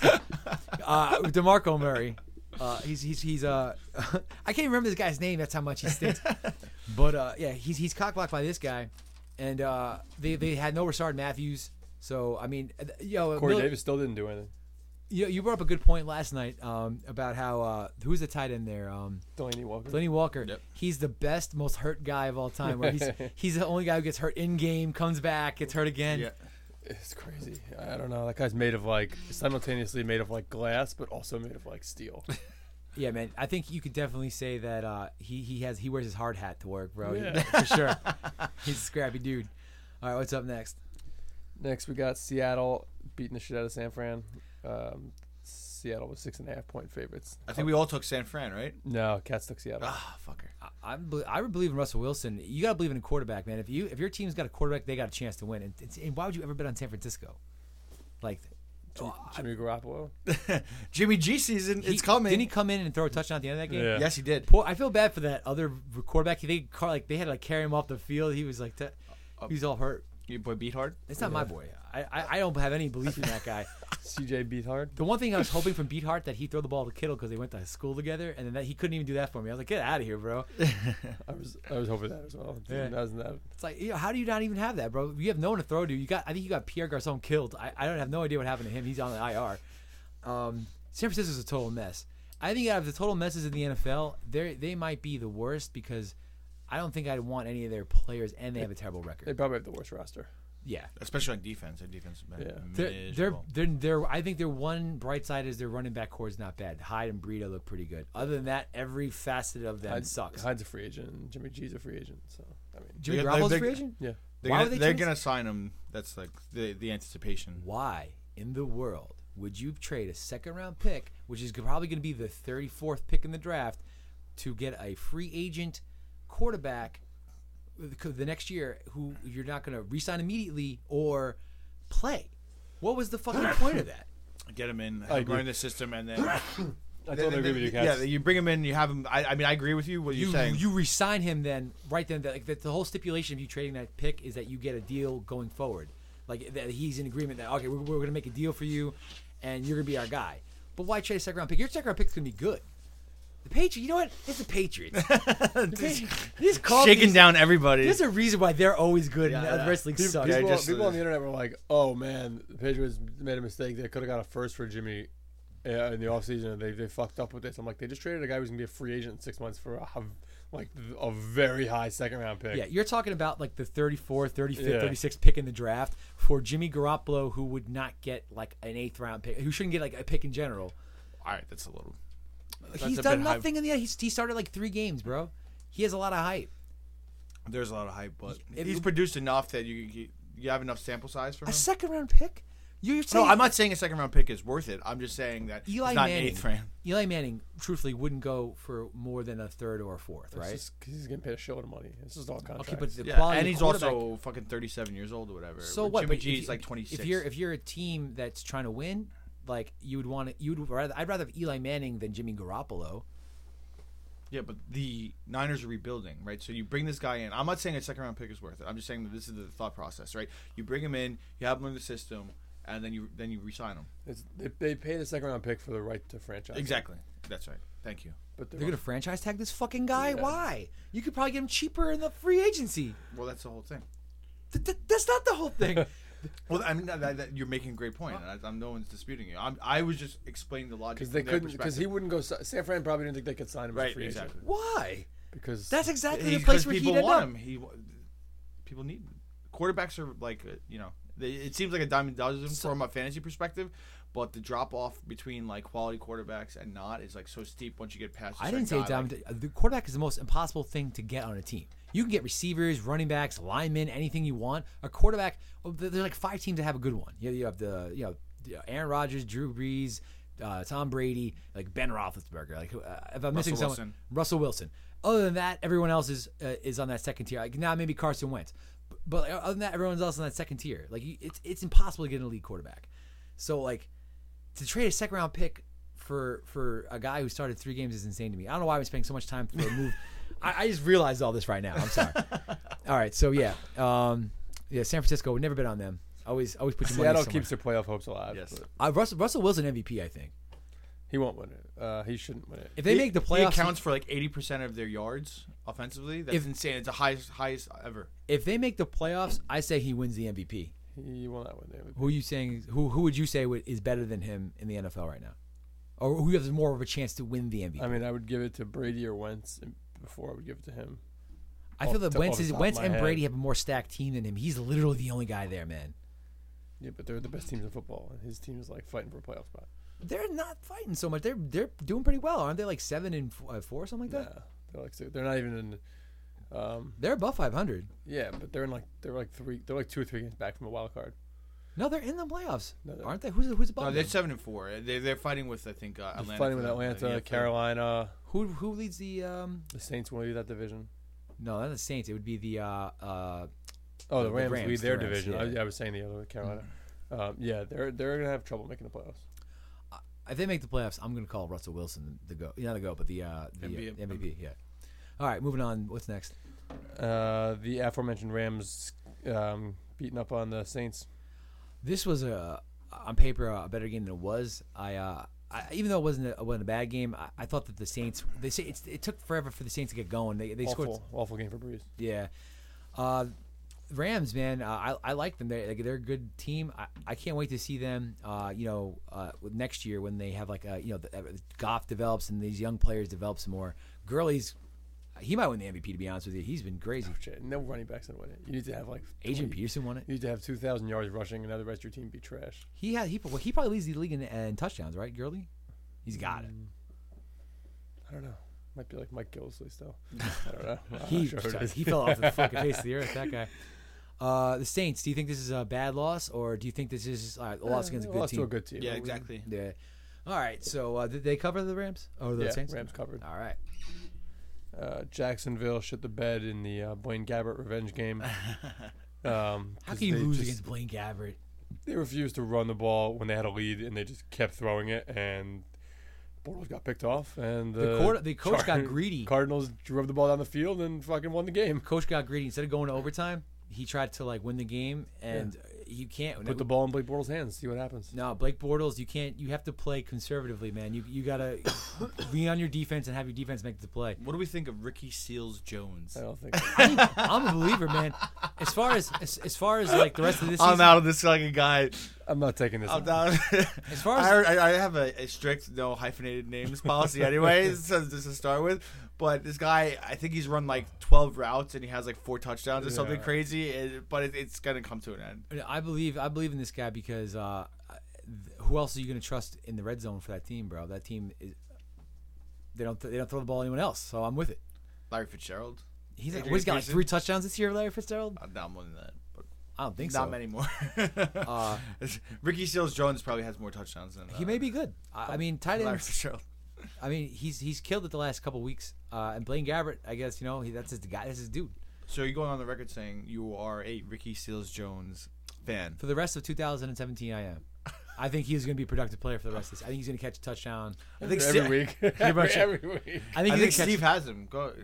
DeMarco Murray. He's I can't remember this guy's name. That's how much he stinks. But yeah, he's cockblocked by this guy, and they had no Rashard Matthews. So I mean, Corey Davis still didn't do anything. You brought up a good point last night about how who's the tight end there? Delaney Walker. Delaney Walker. Yep. He's the best, most hurt guy of all time. Where he's the only guy who gets hurt in game, comes back, gets hurt again. Yeah. It's crazy. I don't know. That guy's made of like simultaneously made of like glass, but also made of like steel. Yeah, man. I think you could definitely say that he wears his hard hat to work, bro. Yeah. For sure. He's a scrappy dude. All right, what's up next? Next, we got Seattle beating the shit out of San Fran. Seattle was 6.5-point favorites. I think we all took San Fran, right? No, Cats took Seattle. Ah, fucker. I would believe in Russell Wilson. You gotta believe in a quarterback, man. If your team's got a quarterback, they got a chance to win. And why would you ever bet on San Francisco? Like, Jimmy Garoppolo. Jimmy G season, it's coming. Didn't he come in and throw a touchdown at the end of that game? Yeah. Yes, he did. I feel bad for that other quarterback. They had to carry him off the field. He was like, he was all hurt. Your boy beat hard. It's not my boy. I don't have any belief in that guy. CJ beat hard. The one thing I was hoping from Beathard that he'd throw the ball to Kittle because they went to school together, and then he couldn't even do that for me. I was like, get out of here, bro. I was hoping that as well. Yeah. That. It's like, how do you not even have that, bro? You have no one to throw to. I think you got Pierre Garcon killed. I don't have no idea what happened to him. He's on the IR. San Francisco's a total mess. I think out of the total messes in the NFL, they might be the worst because I don't think I'd want any of their players, and they have a terrible They record. probably have the worst roster. Yeah. Especially on defense. Their defense has been They're miserable. I think their one bright side is their running back core is not bad. Hyde and Breida look pretty good. Other than that, every facet of them sucks. Hyde's a free agent. And Jimmy G's a free agent. So I mean, Jimmy They're- Garoppolo's a they're- free agent? yeah. Why would they They're trade- gonna sign him. That's like the anticipation. Why in the world would you trade a second-round pick, which is probably going to be the 34th pick in the draft, to get a free agent quarterback the next year who you're not going to re-sign immediately or play? What was the fucking point of that? Get him in, I have him agree. learn the system, and then I totally agree with you, Cats. Yeah, you bring him in. You have him. I mean, I agree with you. What you're saying. You re-sign him then, right then. Like the whole stipulation of you trading that pick is that you get a deal going forward. Like that he's in agreement that okay, we're going to make a deal for you, and you're going to be our guy. But why trade a second round pick? Your second round pick's going to be good. The Patriots, you know what? It's the Patriots. Shaking down everybody. There's a reason why they're always good and Yeah, the rest of the league People, sucks. Yeah, people, just- people on the internet were like, "Oh man, the Patriots made a mistake. They could have got a first for Jimmy in the offseason, and they fucked up with this." I'm like, they just traded a guy who's gonna be a free agent in 6 months for a very high second round pick. Yeah, you're talking about like the 34th, 35th, Yeah. 36th pick in the draft for Jimmy Garoppolo, who would not get like an 8th round pick, who shouldn't get like a pick in general. All right, that's a little. He's a done bit high. nothing in the. He started like 3 games, bro. He has a lot of hype. There's a lot of hype, but It- he's produced enough that you have enough sample size for A him. second round pick? You're saying No, I'm not saying a second round pick is worth it. I'm just saying that Eli it's not Manning. an 8th round. Eli Manning, truthfully, wouldn't go for more than a 3rd or a 4th, It's right? just 'cause he's getting paid a shitload of money. It's just all contracts. Okay, but the Yeah, quality and of he's quarterback- also fucking 37 years old or whatever. So where what? Jimmy But G if is like 26. If you're a team that's trying to win, like you would want to, I'd rather have Eli Manning than Jimmy Garoppolo. Yeah, but the Niners are rebuilding, right? So you bring this guy in. I'm not saying a second round pick is worth it. I'm just saying that this is the thought process, right? You bring him in, you have him in the system, and then you re-sign him. They paid a second round pick for the right to franchise. Exactly. That's right. Thank you. But They're gonna franchise tag this fucking guy. Yeah. Why? You could probably get him cheaper in the free agency. Well, that's the whole thing. That's not the whole thing. Well, I mean, that you're making a great point. And I'm no one's disputing you. I was just explaining the logic because they from their couldn't, because he perspective. wouldn't go. San Fran probably didn't think they could sign him as a Right, free exactly. agent. Why? because That's exactly the Because place where people he'd end want up. him. People need quarterbacks are like it seems like a dime a dozen from a fantasy perspective, but the drop off between like quality quarterbacks and not is like so steep once you get past. I didn't say the quarterback is the most impossible thing to get on a team. You can get receivers, running backs, linemen, anything you want. A quarterback, there's like 5 teams that have a good one. You have Aaron Rodgers, Drew Brees, Tom Brady, like Ben Roethlisberger. Like if I'm missing someone, Russell Wilson. Other than that, everyone else is on that second tier. Like now, maybe Carson Wentz, but other than that, everyone else on that second tier. Like it's impossible to get an elite quarterback. So like to trade a second round pick for a guy who started 3 games is insane to me. I don't know why I'm spending so much time for a move. I just realized all this right now. I'm sorry. All right, so yeah, San Francisco would never bet on them. Always put your money Seattle somewhere. keeps their playoff hopes alive. Yes. Russell Wilson MVP, I think. He won't win it. He shouldn't win it. If they make the playoffs, he accounts for like 80% of their yards offensively. That's insane. It's the highest ever. if they make the playoffs, I say he wins the MVP. He will not win the MVP. Who are you saying? Who would you say is better than him in the NFL right now, or who has more of a chance to win the MVP? I mean, I would give it to Brady or Wentz before I would give it to him. I feel that Wentz off the top of my and head. Brady have a more stacked team than him. He's literally the only guy there, man. Yeah, but they're the best teams in football, and his team is like fighting for a playoff spot. They're not fighting so much. They're doing pretty well, aren't they? Like 7-4 or something like that. Yeah, they're not even in. They're above 500. Yeah, but they're like 2 or 3 games back from a wild card. No, they're in the playoffs, No, they're- aren't they? Who's above? No, them? they're 7-4. They're fighting with I think They're Atlanta. fighting with for Atlanta, yeah, Carolina. Who leads the? The Saints will lead that division. No, not the Saints. It would be the. The the Rams Rams, lead their the Rams, division. yeah. I was saying the other Carolina. Yeah, they're gonna have trouble making the playoffs. If they make the playoffs, I'm going to call Russell Wilson the go. Not the go, but the MVP. Yeah. All right, moving on. What's next? The aforementioned Rams beating up on the Saints. This was on paper a better game than it was. I even though it wasn't a bad game, I thought that the Saints. They say it took forever for the Saints to get going. They scored. Awful game for Breeze. Yeah. Rams, man, I like them. They're a good team. I can't wait to see them. Next year when they have Goff develops and these young players develop some more. Gurley's, he might win the MVP. To be honest with you, he's been crazy. Oh, shit. No running backs gonna win it. You need to have like Adrian Peterson won it. You need to have 2,000 yards rushing, and the rest of your team be trash. He probably leads the league in touchdowns, right, Gurley? He's got it. I don't know. Might be like Mike Gillisley still. I don't know. I'm He not sure who it is. he fell off the fucking face of the earth. That guy. The Saints. Do you think this is a bad loss, or do you think this is a loss against a good Lost team? to a good team. Yeah, exactly. Yeah. All right. So did they cover the Rams or the Yeah, Saints? Rams covered. All right. Jacksonville shit the bed in the Blaine Gabbert revenge game. How can you lose against Blaine Gabbert? They refused to run the ball when they had a lead, and they just kept throwing it, and Bortles got picked off, and The coach got greedy. Cardinals drove the ball down the field and fucking won the game. Coach got greedy. Instead of going to overtime, he tried to win the game, and you can't Put the ball in Blake Bortles' hands. See what happens. No, Blake Bortles, you can't. You have to play conservatively, man. You gotta be on your defense and have your defense make the play. What do we think of Ricky Seals-Jones? I don't think. I'm a believer, man. As far as like the rest of this I'm season, out of this fucking guy. I'm not taking this. I'm down. As far as I have a strict no hyphenated names policy anyway, so just to start with. But this guy, I think he's run like 12 routes and he has like 4 touchdowns or something crazy. But it's gonna come to an end. I believe in this guy because who else are you gonna trust in the red zone for that team, bro? That team is they don't throw the ball to anyone else, so I'm with it. Larry Fitzgerald. He's Adrian got like Peterson? 3 touchdowns this year, Larry Fitzgerald. Not more than that, but I don't think not so. many more. Ricky Seals-Jones probably has more touchdowns than He may be good. I mean, tight Larry ends. Fitzgerald. I mean, he's killed it the last couple weeks. And Blaine Gabbert, I guess that's his guy. That's his dude. So you're going on the record saying you are a Ricky Seals-Jones fan. For the rest of 2017, I am. I think he's going to be a productive player for the rest of this. I think he's going to catch a touchdown. I think every week. every week. I think, I think he's gonna Steve catch, has him. Go,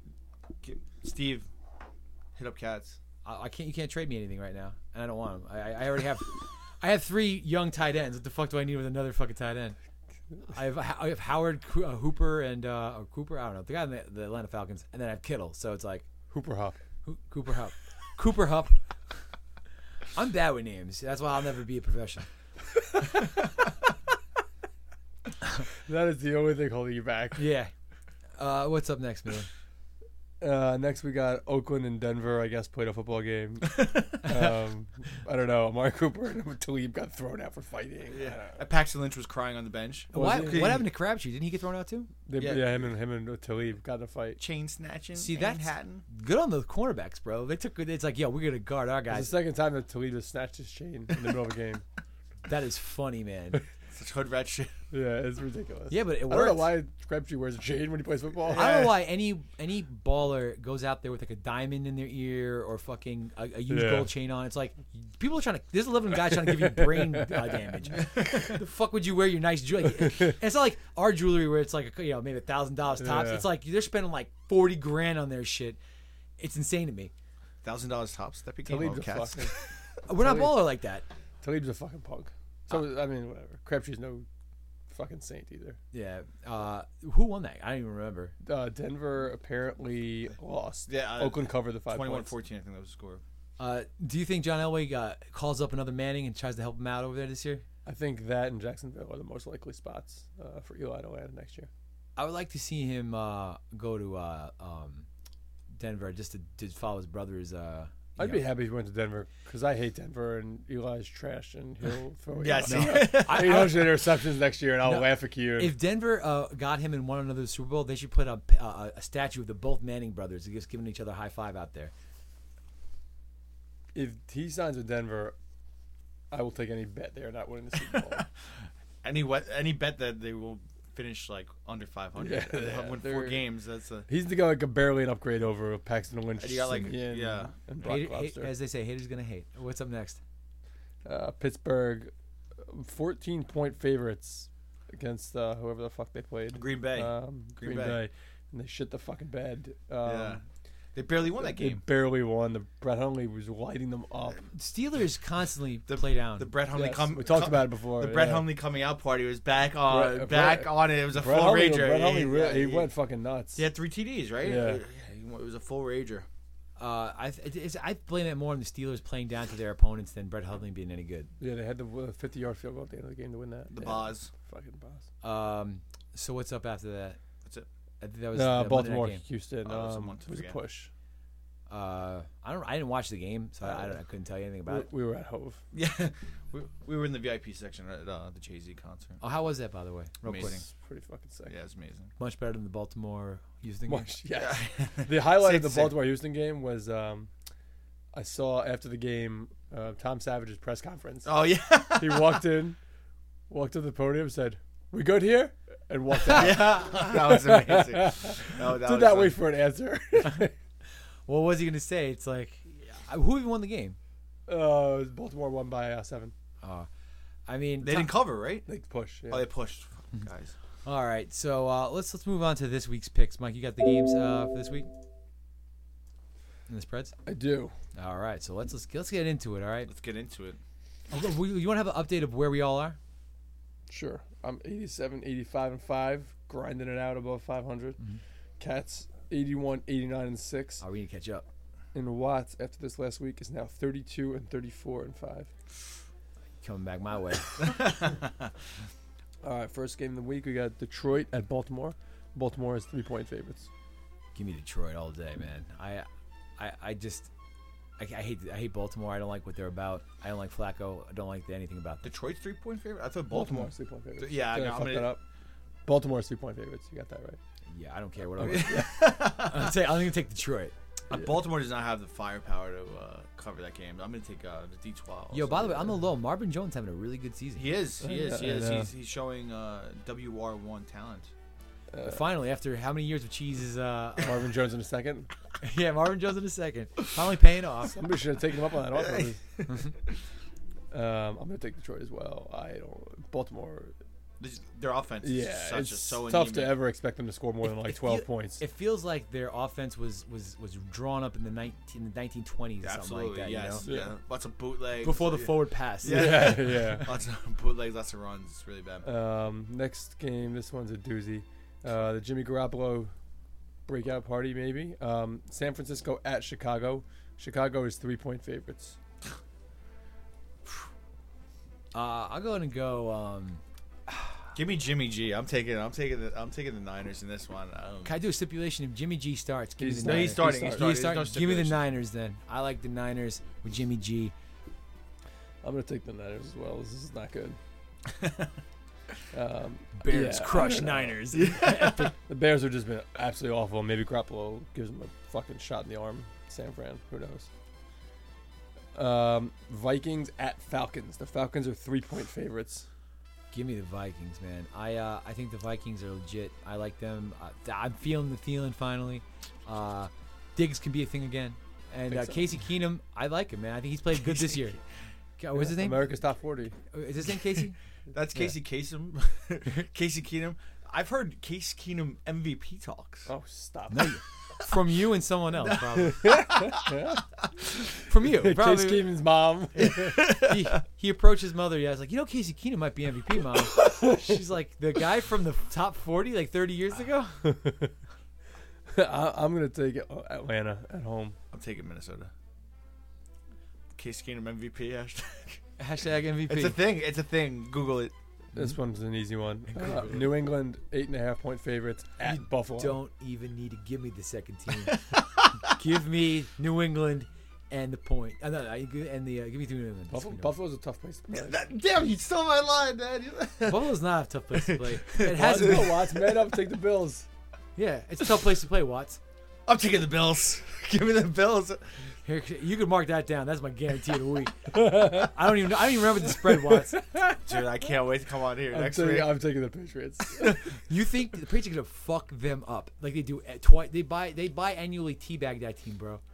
Steve, hit up Cats. I can't. You can't trade me anything right now, and I don't want him. I already have. I have 3 young tight ends. What the fuck do I need with another fucking tight end? I have Howard, Hooper, and or Cooper. I don't know the guy in the Atlanta Falcons, and then I have Kittle. So it's like Hooper Hop. Cooper Hupp. Cooper Hupp. I'm bad with names. That's why I'll never be a professional. That is the only thing holding you back. Yeah. What's up next, man? Next, we got Oakland and Denver, I guess, played a football game. I don't know. Amari Cooper and Talib got thrown out for fighting. Paxton Lynch was crying on the bench. What happened to Crabtree? Didn't he get thrown out too? Him and Talib got in a fight. Chain snatching. See, in that's Manhattan. good on the cornerbacks, bro. It's like, yo, we're gonna guard our It's guys. the second time that Talib has snatched his chain in the middle of a game. That is funny, man. Such hood rat shit. Yeah, it's ridiculous. Yeah, but it I don't know worked. why Crabtree wears a chain when he plays football. I don't know why any baller goes out there with like a diamond in their ear or fucking a used gold chain on. It's like people are trying to. There's a living guy trying to give you brain damage. The fuck would you wear your nice jewelry? And it's not like our jewelry where it's like maybe $1,000 tops. Yeah. It's like they're spending like 40 grand on their shit. It's insane to me. $1,000 tops. That became Talib's all a cats. fucking, We're not Talib- baller like that. Talib's a fucking punk. So I mean, whatever. Crabtree's no fucking saint either. Yeah. Who won that? I don't even remember. Denver apparently lost. Yeah, Oakland covered the 5 points. 21-14, I think that was the score. Do you think John Elway calls up another Manning and tries to help him out over there this year? I think that and Jacksonville are the most likely spots for Eli to land next year. I would like to see him go to Denver just to follow his brother's. I'd be happy if he went to Denver because I hate Denver and Eli's trash and he'll throw Yeah, it. see? 800 interceptions next year and I'll laugh at you. If Denver got him and won another Super Bowl, they should put up a statue of the both Manning brothers, just giving each other a high five out there. If he signs with Denver, I will take any bet they're not winning the Super Bowl. Any bet that they will finish like under 500. Yeah, They have won 4 they're- games. That's a. He's the guy like a barely an upgrade over Paxton Lynch. And you got, like, Simeon, yeah. and Brock Lobster. As they say, haters gonna hate. What's up next? Pittsburgh, 14-point favorites against whoever the fuck they played. Green Bay. Green Bay. Bay. And they shit the fucking bed. Yeah. They barely won that They game. barely won. The Brett Hundley was lighting them up. Steelers constantly play down. The Brett Hundley Yes, we talked about it before. The Brett yeah. Hundley coming out party was back on Brett- on it. It was a Brett full Hundley, rager. Brett Hundley he went fucking nuts. He had 3 TDs, right? Yeah. It was a full rager. I blame it more on the Steelers playing down to their opponents than Brett Hundley being any good. Yeah, they had the 50-yard field goal at the end of the game to win that. The yeah. Boz. Fucking Boz. So what's up after that? That's it. I think that was the Monday Night Baltimore, game. Houston. Oh, it was a it month was a again. push. I didn't watch the game, so I couldn't tell you anything about it. We were at Hove. Yeah. We were in the VIP section at the Jay-Z concert. Oh, how was that, by the way? Real Amazing. quick. It's pretty fucking sick. Yeah, it's amazing. Much better than the Baltimore Houston game. Much, yeah. The highlight of the Safe to say. Baltimore Houston game was I saw after the game Tom Savage's press conference. Oh, yeah. He walked to the podium, said, "We good here?" and walked out. Yeah. That was amazing. Did not wait for an answer. What was he going to say? It's like, who even won the game? Baltimore won by 7. I mean, They didn't cover, right? They push. Yeah. Oh, they pushed. Guys. all right. So let's move on to this week's picks. Mike, you got the games for this week and the spreads. I do. All right. So let's get into it. All right. Let's get into it. You want to have an update of where we all are? Sure. I'm 87, 85, and 5, grinding it out above 500. Cats 81, 89, and 6. Oh, we need to catch up. And Watts, after this last week, is now 32 and 34 and 5. Coming back my way. All right, first game of the week, we got Detroit at Baltimore. Baltimore is 3-point favorites. Give me Detroit all day, man. I hate Baltimore. I don't like what they're about. I don't like Flacco. I don't like anything about them. Detroit's 3-point favorite? I thought Baltimore. Baltimore's 3-point favorites. Yeah, Did I no, fuck that up? Baltimore's 3-point favorites. You got that right. Yeah, I don't care what I'm going to take Detroit. Baltimore does not have the firepower to cover that game. I'm going to take the D12. Yo, by the way, on the low, Marvin Jones having a really good season. He is. Yeah. He's showing WR1 talent. Finally, after how many years of cheese is Marvin Jones in a second. yeah, Marvin Jones in a second. Finally paying off. Somebody should have taken him up on that offer. I'm going to take Detroit as well. Baltimore. Their offense Yeah, is such it's so tough anemic. to ever expect them to score more than like 12 points. It feels like their offense was drawn up in the 1920s or Absolutely, something like that. yes. You know? Yeah. Lots of bootlegs. Before the forward pass. Yeah. yeah. Lots of bootlegs, lots of runs. It's really bad. Next game, this one's a doozy. The Jimmy Garoppolo breakout party, maybe. San Francisco at Chicago. Chicago is 3-point favorites. I'll go ahead and go. Give me Jimmy G. I'm taking the Niners in this one. Can I do a stipulation? If Jimmy G starts, give me the No, Niners. he's starting. He's He's starting. starting. He's starting. Give me the Niners then. I like the Niners with Jimmy G. I'm gonna take the Niners as well. This is not good. Bears yeah, crush I don't know. Niners. The Bears have just been absolutely awful. Maybe Garoppolo gives them a fucking shot in the arm. San Fran, who knows? Vikings at Falcons. The Falcons are 3-point favorites. Give me the Vikings, man. I think the Vikings are legit. I like them. I'm feeling the feeling finally. Diggs can be a thing again. And Think so. Casey Keenum, I like him, man. I think he's played good this year. What's his name? America's top 40. Is his name Casey? That's Casey Kasem. Casey Keenum. I've heard Casey Keenum MVP talks. Oh, stop. No, from you and someone else, probably. From you, Case probably. Keenum's mom. He approached his mother. Yeah, I was like, Casey Keenum might be MVP, Mom. She's like, the guy from the top 40, like 30 years ago. I'm going to take Atlanta at home. I'm taking Minnesota. Casey Keenum MVP hashtag. Hashtag MVP. It's a thing. It's a thing. Google it. This one's an easy one. New England 8.5-point favorites at You Buffalo. Don't even need to give me the second team. Give me New England and the point. And give me New England. Buffalo's a tough place to play. Damn, you stole my line, man. Buffalo's not a tough place to play. It Watts, hasn't been. Watts, man up, take the Bills. Yeah, it's a tough place to play, Watts. I'm taking the Bills. Give me the Bills. Here, you can mark that down. That's my guarantee of the week. I don't even remember the spread, Watts. Dude, I can't wait to come on here I'm next week. taking the Patriots. You think the Patriots are gonna fuck them up like they do twice? They buy annually teabag that team, bro.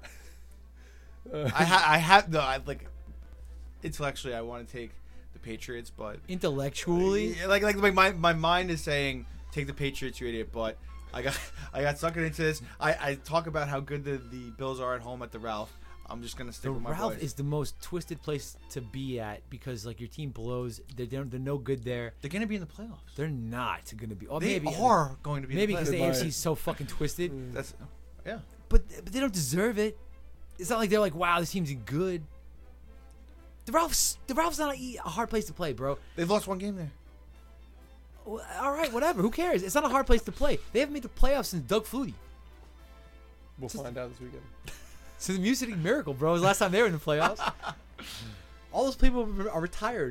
I have intellectually I want to take the Patriots, but Intellectually, like my mind is saying take the Patriots, you idiot. But I got suckered into this. I talk about how good the Bills are at home at the Ralph. I'm just gonna stick the with my Ralph boys. is the most twisted place to be at because like your team blows. They're no good there. They're gonna be in the playoffs. They're not gonna be. Or They maybe are going to be. Maybe in because the the playoffs. AFC is so fucking twisted. That's yeah. But they don't deserve it. It's not like they're like, wow, this team's good. The Ralph's not a hard place to play, bro. They've lost one game there. Well, all right, whatever. Who cares? It's not a hard place to play. They haven't made the playoffs since Doug Flutie. We'll find out this weekend. So the Music Miracle, bro, was the last time they were in the playoffs. All those people are retired.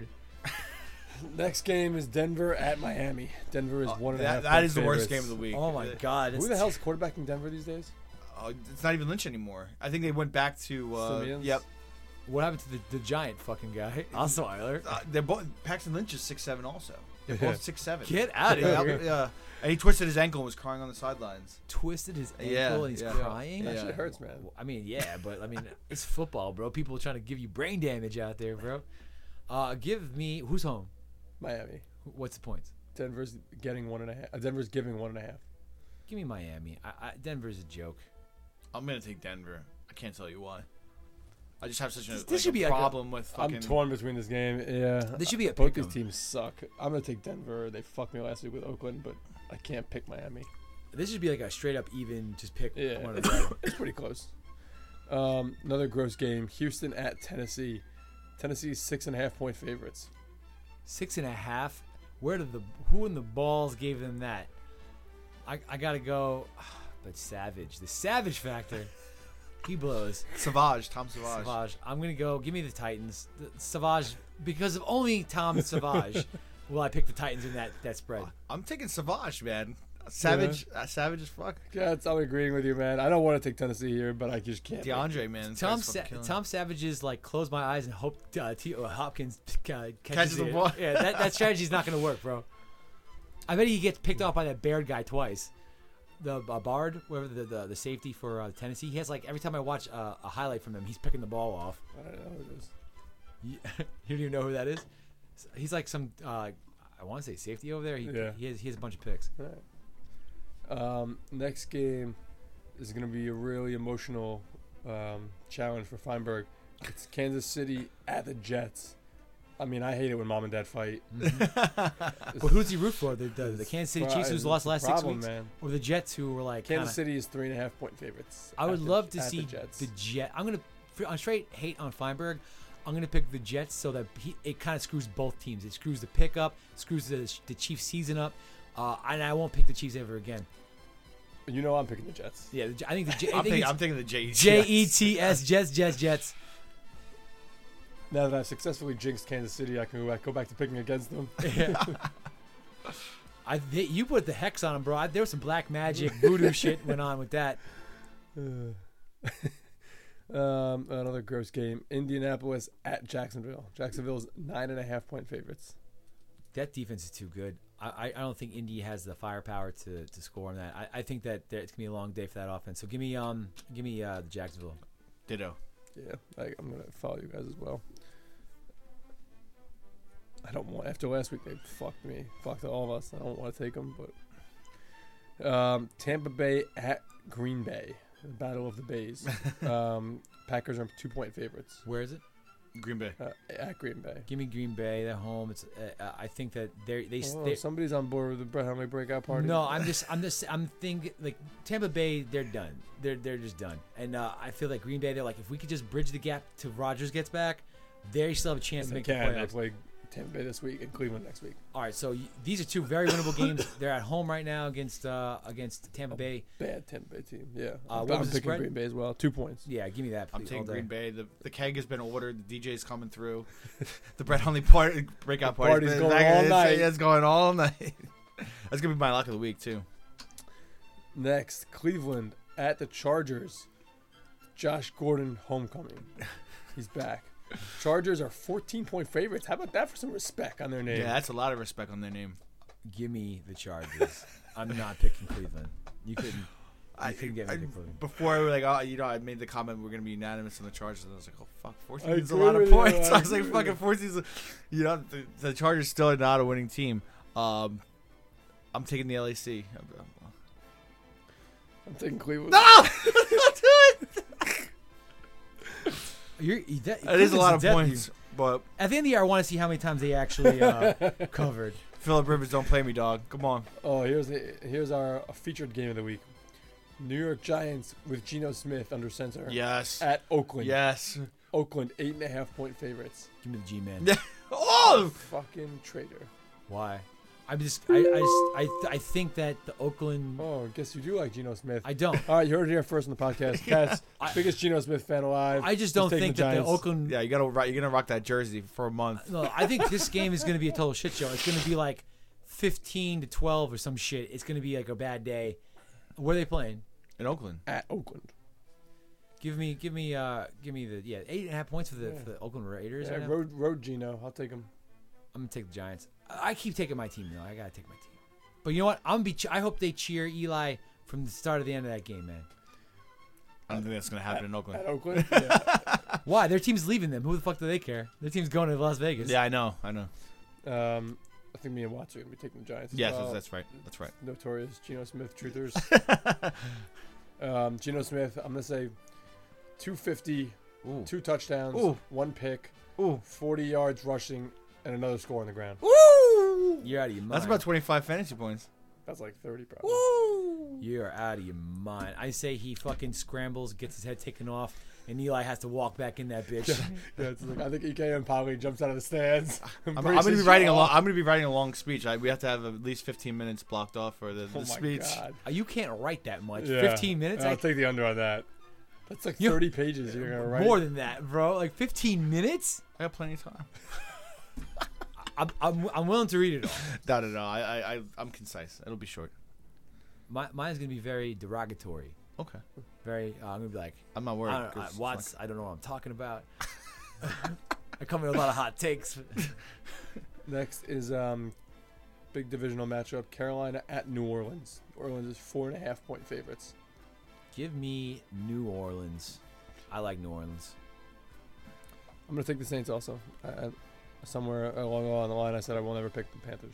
Next game is Denver at Miami. Denver is 1.5. That is the worst favorites. game of the week. Oh my God! Who the hell's quarterbacking Denver these days? It's not even Lynch anymore. I think they went back to. Simeons? Yep. What happened to the giant fucking guy? Osweiler. They're both. Paxton Lynch is 6'7" also. They're both 6'7". Get out of here. Yeah. And he twisted his ankle and was crying on the sidelines. Twisted his ankle Yeah, and he's yeah. crying. That Yeah. shit hurts, man. I mean, yeah, but I mean, it's football, bro. People are trying to give you brain damage out there, bro. Give me who's home? Miami. What's the points? Denver's getting 1.5. Denver's giving 1.5. Give me Miami. Denver's a joke. I'm gonna take Denver. I can't tell you why. I just have such This should be like a- problem with fucking. I'm torn between this game. Yeah. This should be a Both pick 'em. these teams suck. I'm gonna take Denver. They fucked me last week with Oakland, but I can't pick Miami. This should be like a straight up even. Just pick Yeah, one of the other. it's pretty close. Another gross game. Houston at Tennessee. Tennessee's 6.5-point favorites. 6.5. Who in the balls gave them that? I gotta go, but Savage. The Savage factor. He blows. Savage, Tom Savage. Savage. I'm gonna go. Give me the Titans. Savage, because of only Tom Savage, will I pick the Titans in that spread. I'm taking Savage, man. Savage, Savage as fuck. Yeah, I'm agreeing with you, man. I don't want to take Tennessee here, but I just can't. DeAndre, man. this Tom guy's fucking killing it. Tom Savage is like close my eyes and hope Hopkins Catches catches the it. ball. Yeah, that strategy's not gonna work, bro. I bet he gets picked off by that Baird guy twice. The Bard, whoever the safety for Tennessee, he has like every time I watch a highlight from him, he's picking the ball off. I don't know who it is. You don't even know who that is? He's like some I want to say safety over there. He has a bunch of picks. All right. Next game is going to be a really emotional challenge for Feinberg. It's Kansas City at the Jets. I mean, I hate it when mom and dad fight. But who's he root for? The Kansas City Chiefs, who's lost the last 6 weeks, man. or the Jets, who were like Kansas City is 3.5-point favorites. I would love to at see the Jets. the Jet. I'm straight hate on Feinberg. I'm going to pick the Jets so that it kind of screws both teams. It screws the pick up, screws the Chiefs season up, and I won't pick the Chiefs ever again. You know I'm picking the Jets. Yeah, I think the I'm thinking the Jets. Jets. Now that I've successfully jinxed Kansas City, I can go back to picking against them. Yeah. You put the hex on them, bro. There was some black magic voodoo shit went on with that. Another gross game. Indianapolis at Jacksonville. Jacksonville's 9.5-point favorites. That defense is too good. I don't think Indy has the firepower to score on that. I think that it's gonna be a long day for that offense. So give me the Jacksonville. Ditto. Yeah, I'm gonna follow you guys as well. I don't want. After last week, they fucked all of us. I don't want to take them, but Tampa Bay at Green Bay, the Battle of the Bays. Packers are 2-point favorites. Where is it? Green Bay. At Green Bay. Give me Green Bay. They're home. It's. I think that they somebody's on board with the Brett Hundley breakout party. No, I'm thinking like Tampa Bay. They're done. They're just done. And I feel like Green Bay. They're like, if we could just bridge the gap till Rodgers gets back, they still have a chance to make the playoffs. They play Tampa Bay this week and Cleveland next week. All right, so these are two very winnable games. They're at home right now against Tampa Bay. Bad Tampa Bay team. Yeah, what I'm was the picking spread? Green Bay as well. 2 points. Yeah, give me that. I'm Please, taking all day. Green Bay. The keg has been ordered. The DJ's coming through. The Brett Hundley breakout Party's party. going all night. It's going all night. That's gonna be my lock of the week too. Next, Cleveland at the Chargers. Josh Gordon homecoming. He's back. Chargers are 14-point favorites. How about that for some respect on their name? Yeah, that's a lot of respect on their name. Give me the Chargers. I'm not picking Cleveland. You couldn't get me to pick Cleveland. Before I was like, I made the comment we're gonna be unanimous on the Chargers, and I was like, oh fuck, 14 is a agree lot of with you. points. I I was like, agree fucking with 14 is, the Chargers still are not a winning team. I'm taking the LAC. I'm taking Cleveland. No, don't do it. It is a lot of points, but At the end of the year, I want to see how many times they actually covered. Phillip Rivers, don't play me, dog. Come on. Oh, here's our featured game of the week. New York Giants with Geno Smith under center. Yes. At Oakland. Yes. Oakland 8.5-point favorites. Give me the G-Man. Oh! Fucking traitor. Why? I think that the Oakland. Oh, I guess you do like Geno Smith. I don't. All right, you heard it here first on the podcast. Cat's biggest Geno Smith fan alive. I just He's don't taking think that the Giants. Oakland. Yeah, you're gonna rock that jersey for a month. No, I think this game is going to be a total shit show. It's going to be like 15-12 or some shit. It's going to be like a bad day. Where are they playing? In Oakland. At Oakland. Give me the 8.5 points for the Oakland Raiders. Yeah, right now. road Geno. I'll take him. I'm gonna take the Giants. I keep taking my team though. I gotta take my team. But you know what? I hope they cheer Eli from the start to the end of that game, man. I don't think that's gonna happen in Oakland. At Oakland? Yeah. Why? Their team's leaving them. Who the fuck do they care? Their team's going to Las Vegas. Yeah, I know. I think me and Watts are going to be taking the Giants. as Yes, well. that's right. That's right. Notorious Geno Smith truthers. Geno Smith, I'm going to say 250, Ooh. 2 touchdowns, Ooh. 1 pick, Ooh. 40 yards rushing, and another score on the ground. Woo! You're out of your mind. That's about 25 fantasy points. That's like 30 probably. Woo! You're out of your mind. I say he fucking scrambles, gets his head taken off, and Eli has to walk back in that bitch. Yeah, it's like, I think EK Polley jumps out of the stands. I'm gonna be writing a long speech. We have to have at least 15 minutes blocked off for the Oh my speech. God. You can't write that much. Yeah. 15 minutes? I'll take the under on that. That's like You- 30 pages you're going to write. More than that, bro. Like 15 minutes? I got plenty of time. I'm willing to read it all. No. I'm concise. It'll be short. Mine's gonna be very derogatory. Okay. Very. I'm gonna be like, I'm not worried. 'cause it's Watts. I don't know what I'm talking about. I come with a lot of hot takes. Next is big divisional matchup, Carolina at New Orleans. New Orleans is 4.5-point favorites. Give me New Orleans. I like New Orleans. I'm going to take the Saints also. Somewhere along the line, I said I will never pick the Panthers.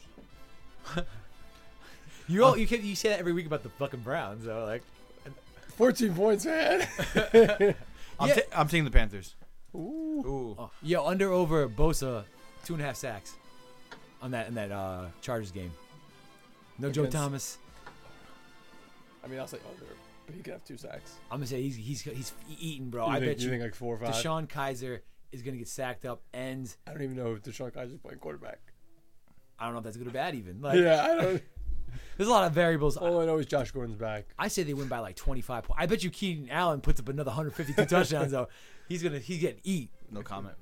You say that every week about the fucking Browns, though. Like, 14 points, man. I'm taking the Panthers. Ooh. Ooh. yo, under over Bosa, 2.5 sacks on that Chargers game. No Joe Against- Thomas. I mean, I'll say under, but he could have 2 sacks. I'm gonna say he's eating, bro. You I think, bet you think like 4 or 5? Deshaun Kaiser is going to get sacked up, and I don't even know if Deshaun Kaiser's playing quarterback. I don't know if that's good or bad even. Like, Yeah, I don't. there's a lot of variables. All I know is Josh Gordon's back. I say they win by like 25 points. I bet you Keenan Allen puts up another 152 touchdowns though. He's getting eat. No comment.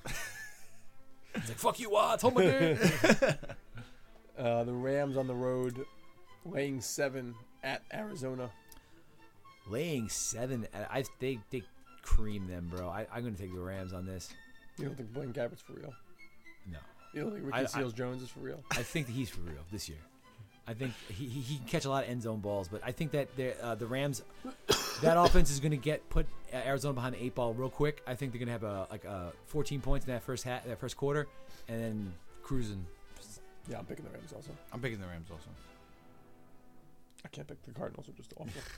It's like fuck you, Watts. Hold my game. The Rams on the road, laying 7 at Arizona. Laying 7. They cream them, bro. I'm gonna take the Rams on this. You don't think Blaine Gabbert's for real? No, You don't think Ricky Seals-Jones is for real? I think that he's for real this year. I think he can catch a lot of end zone balls, but I think that the Rams, that offense is going to put Arizona behind the 8 ball real quick. I think they're going to have 14 points in that first quarter, and then cruising. Yeah, I'm picking the Rams also. I'm picking the Rams also. I can't pick the Cardinals. They're just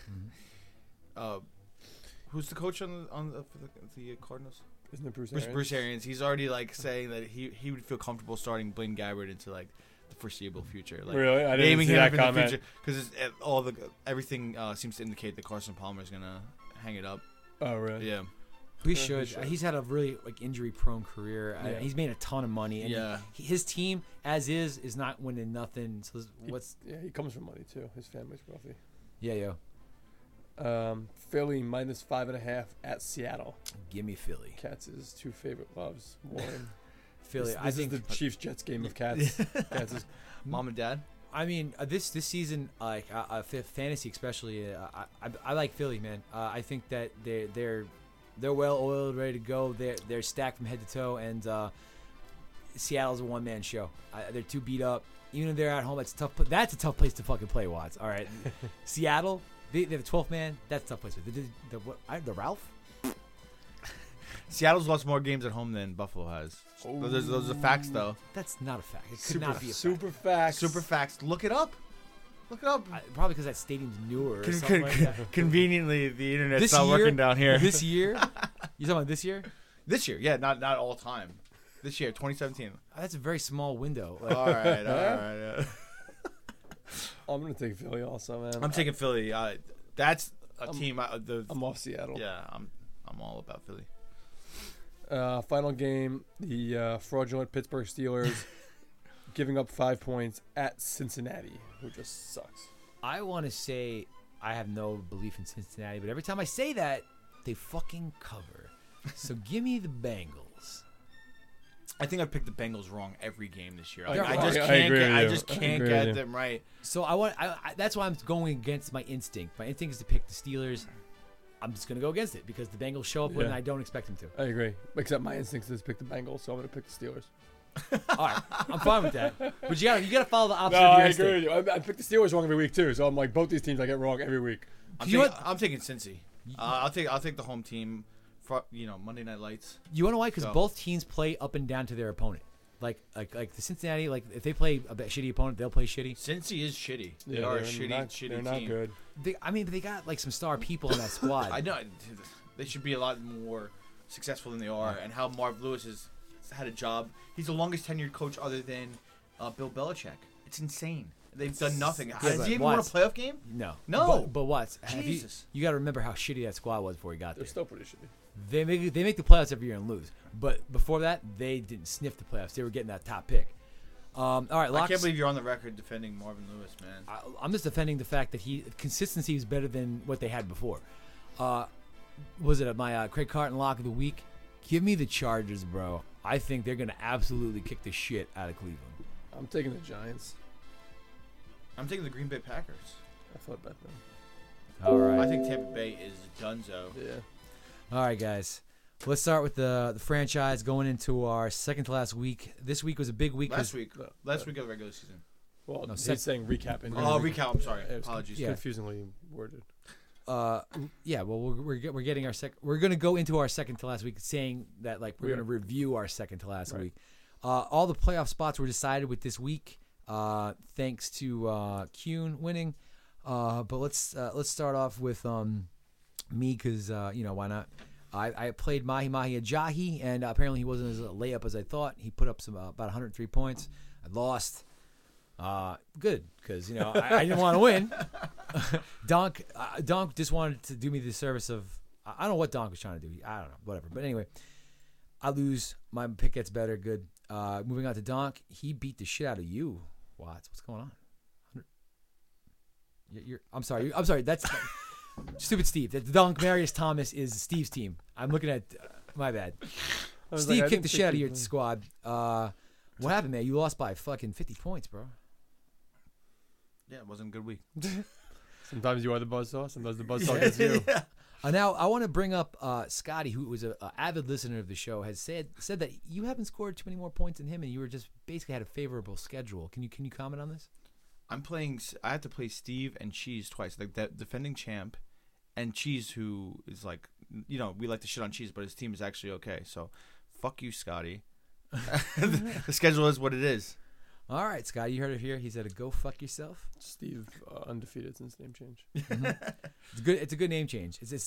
awful. Who's the coach for the Cardinals? Isn't it Bruce Arians? Bruce Arians. He's already like saying that he would feel comfortable starting Blaine Gabbert into like the foreseeable future. Like, Really? I didn't naming see him that in the comment. future because everything seems to indicate that Carson Palmer is gonna hang it up. Oh, really? Yeah. He Yeah, should. he should. He's had a really injury-prone career. Yeah. He's made a ton of money, and Yeah. his team, as is not winning nothing. So Yeah, he comes from money too. His family's wealthy. yo? Philly minus 5.5 at Seattle. Give me Philly. Cats' 2 favorite loves. Warren. Philly. This I think is the Chiefs Jets game of cats. Cats is Mom and Dad. I mean, this season, like fantasy especially, I like Philly, man. I think that they're well oiled, ready to go. They're stacked from head to toe, and Seattle's a one man show. They're too beat up. Even if they're at home, that's a tough place to fucking play, Watts. All right, Seattle, they're the 12th man. That's a tough place. The Ralph. Seattle's lost more games at home than Buffalo has. Those are facts, though. That's not a fact. It could not be a fact. super facts. Super facts. Look it up. Look it up. Probably because that stadium's newer or something like that. Conveniently, the internet's This not year- working down here. This year? You talking about this year? This year, yeah, not all time. This year, 2017. That's a very small window. Like, All right. Yeah. I'm gonna take Philly also, man. I'm taking Philly. That's a team. I'm off Seattle. Yeah, I'm all about Philly. Final game: the fraudulent Pittsburgh Steelers giving up 5 points at Cincinnati, who just sucks. I want to say I have no belief in Cincinnati, but every time I say that, they fucking cover. So give me the Bengals. I think I picked the Bengals wrong every game this year. They're I wrong. just I can't agree get. with I you. just I can't agree with get you. them right. So I that's why I'm going against my instinct. My instinct is to pick the Steelers. I'm just going to go against it because the Bengals show up when Yeah. I don't expect them to. I agree. Except my instinct is to pick the Bengals, so I'm gonna pick the Steelers. All right, I'm fine with that. But you got to follow the opposite No, of your I instinct. agree with you. I pick the Steelers wrong every week too, so I'm like both these teams I get wrong every week. I'm taking Cincy. I'll take the home team. Monday Night Lights. You want to know why? Because Go. both teams play up and down to their opponent. Like the Cincinnati, like if they play a shitty opponent, they'll play shitty. Cincy is shitty. They Yeah, are a they're shitty not, team. They're not good. They got like some star people in that squad. I know they should be a lot more successful than they are, and how Marv Lewis has had a job. He's the longest tenured coach other than Bill Belichick. It's insane. They've done nothing. Has but he even won a Watts- playoff game? No. No. But what? Jesus. You got to remember how shitty that squad was before he got They're there. still pretty shitty. They make the playoffs every year and lose. But before that, they didn't sniff the playoffs. They were getting that top pick. All right, Locks. I can't believe you're on the record defending Marvin Lewis, man. I'm just defending the fact that consistency is better than what they had before. Was it my Craig Carton lock of the week? Give me the Chargers, bro. I think they're gonna absolutely kick the shit out of Cleveland. I'm taking the Giants. I'm taking the Green Bay Packers. I thought about them. All right. I think Tampa Bay is dunzo. Yeah. All right, guys. Let's start with the franchise going into our second to last week. This week was a big week. Last week No, of the regular season. Well, No, he's saying recapping. Oh, recount. I'm sorry. It was Apologies. Yeah. confusingly worded. Yeah. Well, we're getting our second. We're gonna go into our second to last week, saying that like we're Yeah. gonna review our second to last Right. week. All the playoff spots were decided with this week, thanks to Kuhn winning. But let's start off with me because why not? I played Mahi Ajayi, and apparently he wasn't as a layup as I thought. He put up about 103 points. I lost. Good, because I didn't want to win. Donk just wanted to do me the service of I don't know what Donk was trying to do. I don't know, whatever. But anyway, I lose. My pick gets better. Good. Moving on to Donk. He beat the shit out of you, Watts. What's going on? I'm sorry. That's stupid Steve. The Donk Marius Thomas is Steve's team. I'm looking at my bad. Steve kicked the shit out of your squad. What happened, man? You lost by fucking 50 points, bro. Yeah, it wasn't a good week. Sometimes you are the buzzsaw. Sometimes the buzzsaw gets you. Now I want to bring up Scotty, who was an avid listener of the show, has said that you haven't scored too many more points than him, and you were just basically had a favorable schedule. Can you comment on this? I have to play Steve and Cheese twice, like that defending champ, and Cheese, who is like, we like to shit on Cheese, but his team is actually okay. So, fuck you, Scotty. The schedule is what it is. All right, Scotty, you heard it here. He said, "Go fuck yourself." Steve undefeated since name change. It's good. It's a good name change. It's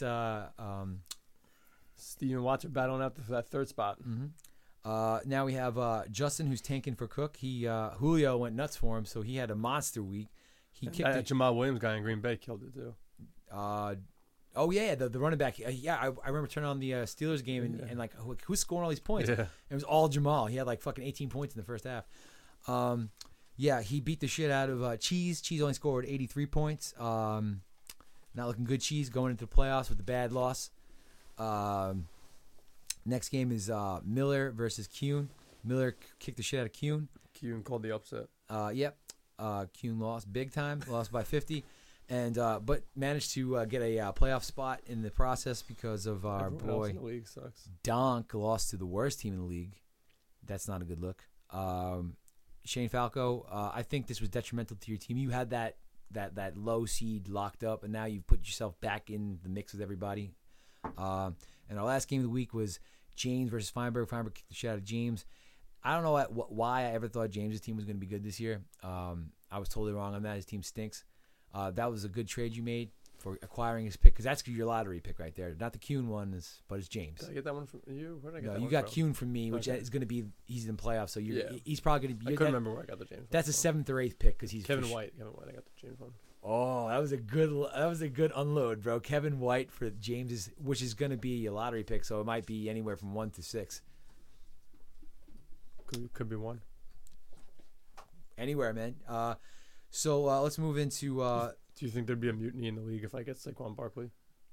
Steve and Watts are battling out for that third spot. Now we have Justin, who's tanking for Cook. Julio went nuts for him, so he had a monster week. He kicked that Jamal Williams guy in Green Bay killed it too. Oh yeah, the running back. I remember turning on the Steelers game and like who's scoring all these points? Yeah. It was all Jamal. He had like fucking 18 points in the first half. He beat the shit out of Cheese. Cheese only scored 83 points. Not looking good. Cheese going into the playoffs with a bad loss. Next game is Miller versus Kuhn. Miller kicked the shit out of Kuhn. Kuhn called the upset. Yep. Kuhn lost big time. Lost by 50. And but managed to get a playoff spot in the process because of our Everyone boy else in the league sucks. Donk lost to the worst team in the league. That's not a good look. Shane Falco, I think this was detrimental to your team. You had that low seed locked up, and now you've put yourself back in the mix with everybody. And our last game of the week was James versus Feinberg. Feinberg kicked the shit out of James. I don't know why I ever thought James' team was going to be good this year. I was totally wrong on that. His team stinks. That was a good trade you made for acquiring his pick, because that's your lottery pick right there. Not the Kuhn one, but it's James. Did I get that one from you? Where did I get No, that you one got from? Kuhn from me, which is going to be he's in playoffs, so he's probably going to be. I couldn't remember where I got the James. That's one a 7th or 8th pick because he's Kevin White. I got the James one. Oh, that was a good unload, bro. Kevin White for James, which is going to be a lottery pick, so it might be anywhere from 1 to 6. Could be 1. Anywhere, man. So let's move into. Do you think there'd be a mutiny in the league if I get Saquon Barkley?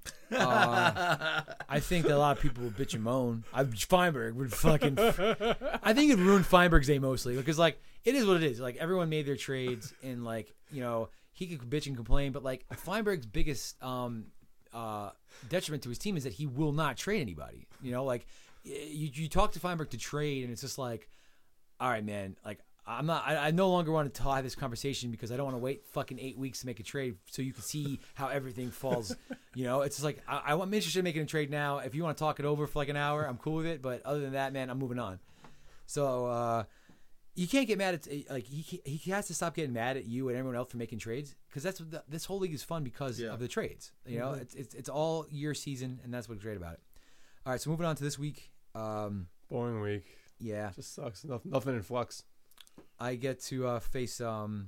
I think that a lot of people would bitch and moan. Feinberg would fucking. I think it'd ruin Feinberg's day mostly because like it is what it is. Like everyone made their trades and like he could bitch and complain, but like Feinberg's biggest detriment to his team is that he will not trade anybody. Like you talk to Feinberg to trade and it's just like, all right, man, like. I no longer want to have this conversation because I don't want to wait fucking 8 weeks to make a trade so you can see how everything falls. It's just like I'm interested in making a trade now. If you want to talk it over for like an hour, I'm cool with it. But other than that, man, I'm moving on. So you can't get mad at like he has to stop getting mad at you and everyone else for making trades because that's what this whole league is fun because of the trades. It's all year season and that's what's great about it. All right, so moving on to this week. Boring week. Yeah, just sucks. Nothing in flux. I get to face Kuhn.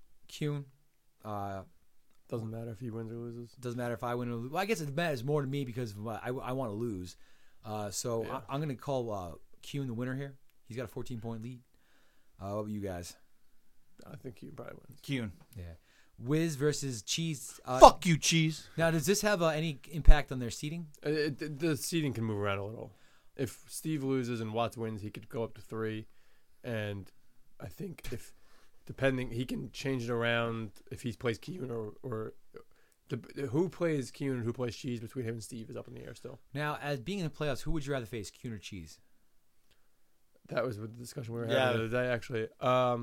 Doesn't matter if he wins or loses. Doesn't matter if I win or lose. Well, I guess it matters more to me because I want to lose. I'm going to call Kuhn the winner here. He's got a 14-point lead. What about you guys? I think Kuhn probably wins. Kuhn. Yeah. Wiz versus Cheese. Fuck you, Cheese. Now, does this have any impact on their seeding? The seeding can move around a little. If Steve loses and Watts wins, he could go up to 3. And I think he can change it around if he plays Kuhn or who plays Kuhn and who plays Cheese between him and Steve is up in the air still. Now, as being in the playoffs, who would you rather face, Kuhn or Cheese? That was the discussion we were having the other day, actually. I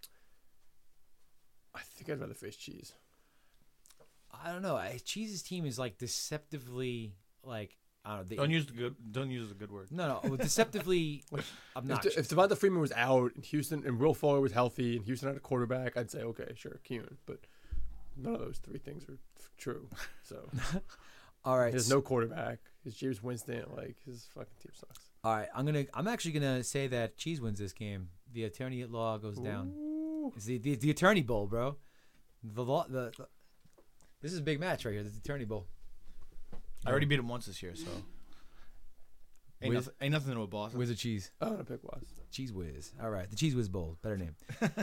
think I'd rather face Cheese. I don't know. Cheese's team is like deceptively like. I don't know, don't use a good word. No, deceptively obnoxious. If Devonta Freeman was out and Houston and Will Fuller was healthy and Houston had a quarterback, I'd say okay, sure, Kuhn. But none of those 3 things are true. So, all right, there's no quarterback. His James Winston, like his fucking team sucks. All right, I'm actually gonna say that Cheese wins this game. The attorney at law goes down. It's the attorney bowl, bro. This is a big match right here. The attorney bowl. I already beat him once this year, so Ain't nothing to a Boston. Whiz or cheese? I'm gonna pick Waz. Cheese whiz. All right, the cheese whiz bowl. Better name.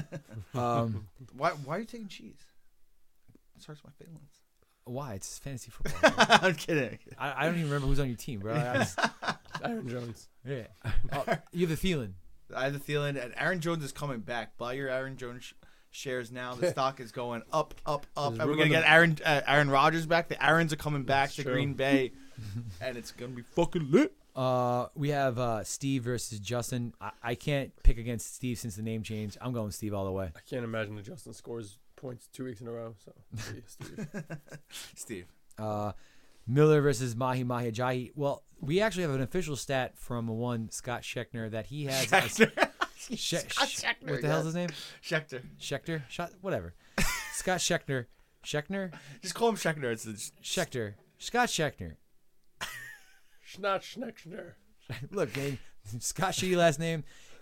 Why are you taking cheese? It hurts my feelings. Why? It's fantasy football. I'm kidding. I don't even remember who's on your team, bro. Aaron Jones. Yeah. You have the feeling. I have the feeling, and Aaron Jones is coming back. Buy your Aaron Jones shares now. The stock is going up, up, up. And we're gonna get Aaron Rodgers back. The Aarons are coming back to Green Bay, and it's gonna be fucking lit. We have Steve versus Justin. I can't pick against Steve since the name change. I'm going Steve all the way. I can't imagine that Justin scores points 2 weeks in a row. So, Steve. Steve. Miller versus Mahi Ajayi. Well, we actually have an official stat from one Scott Schechner that he has. Schechner. Schechner. What the hell's his name? Schechter. Whatever. Scott Schechner. Schechner? Just call him Schechner. It's Schechter. Scott Schechner. Schneckner. Look, man, Scott shitty last name.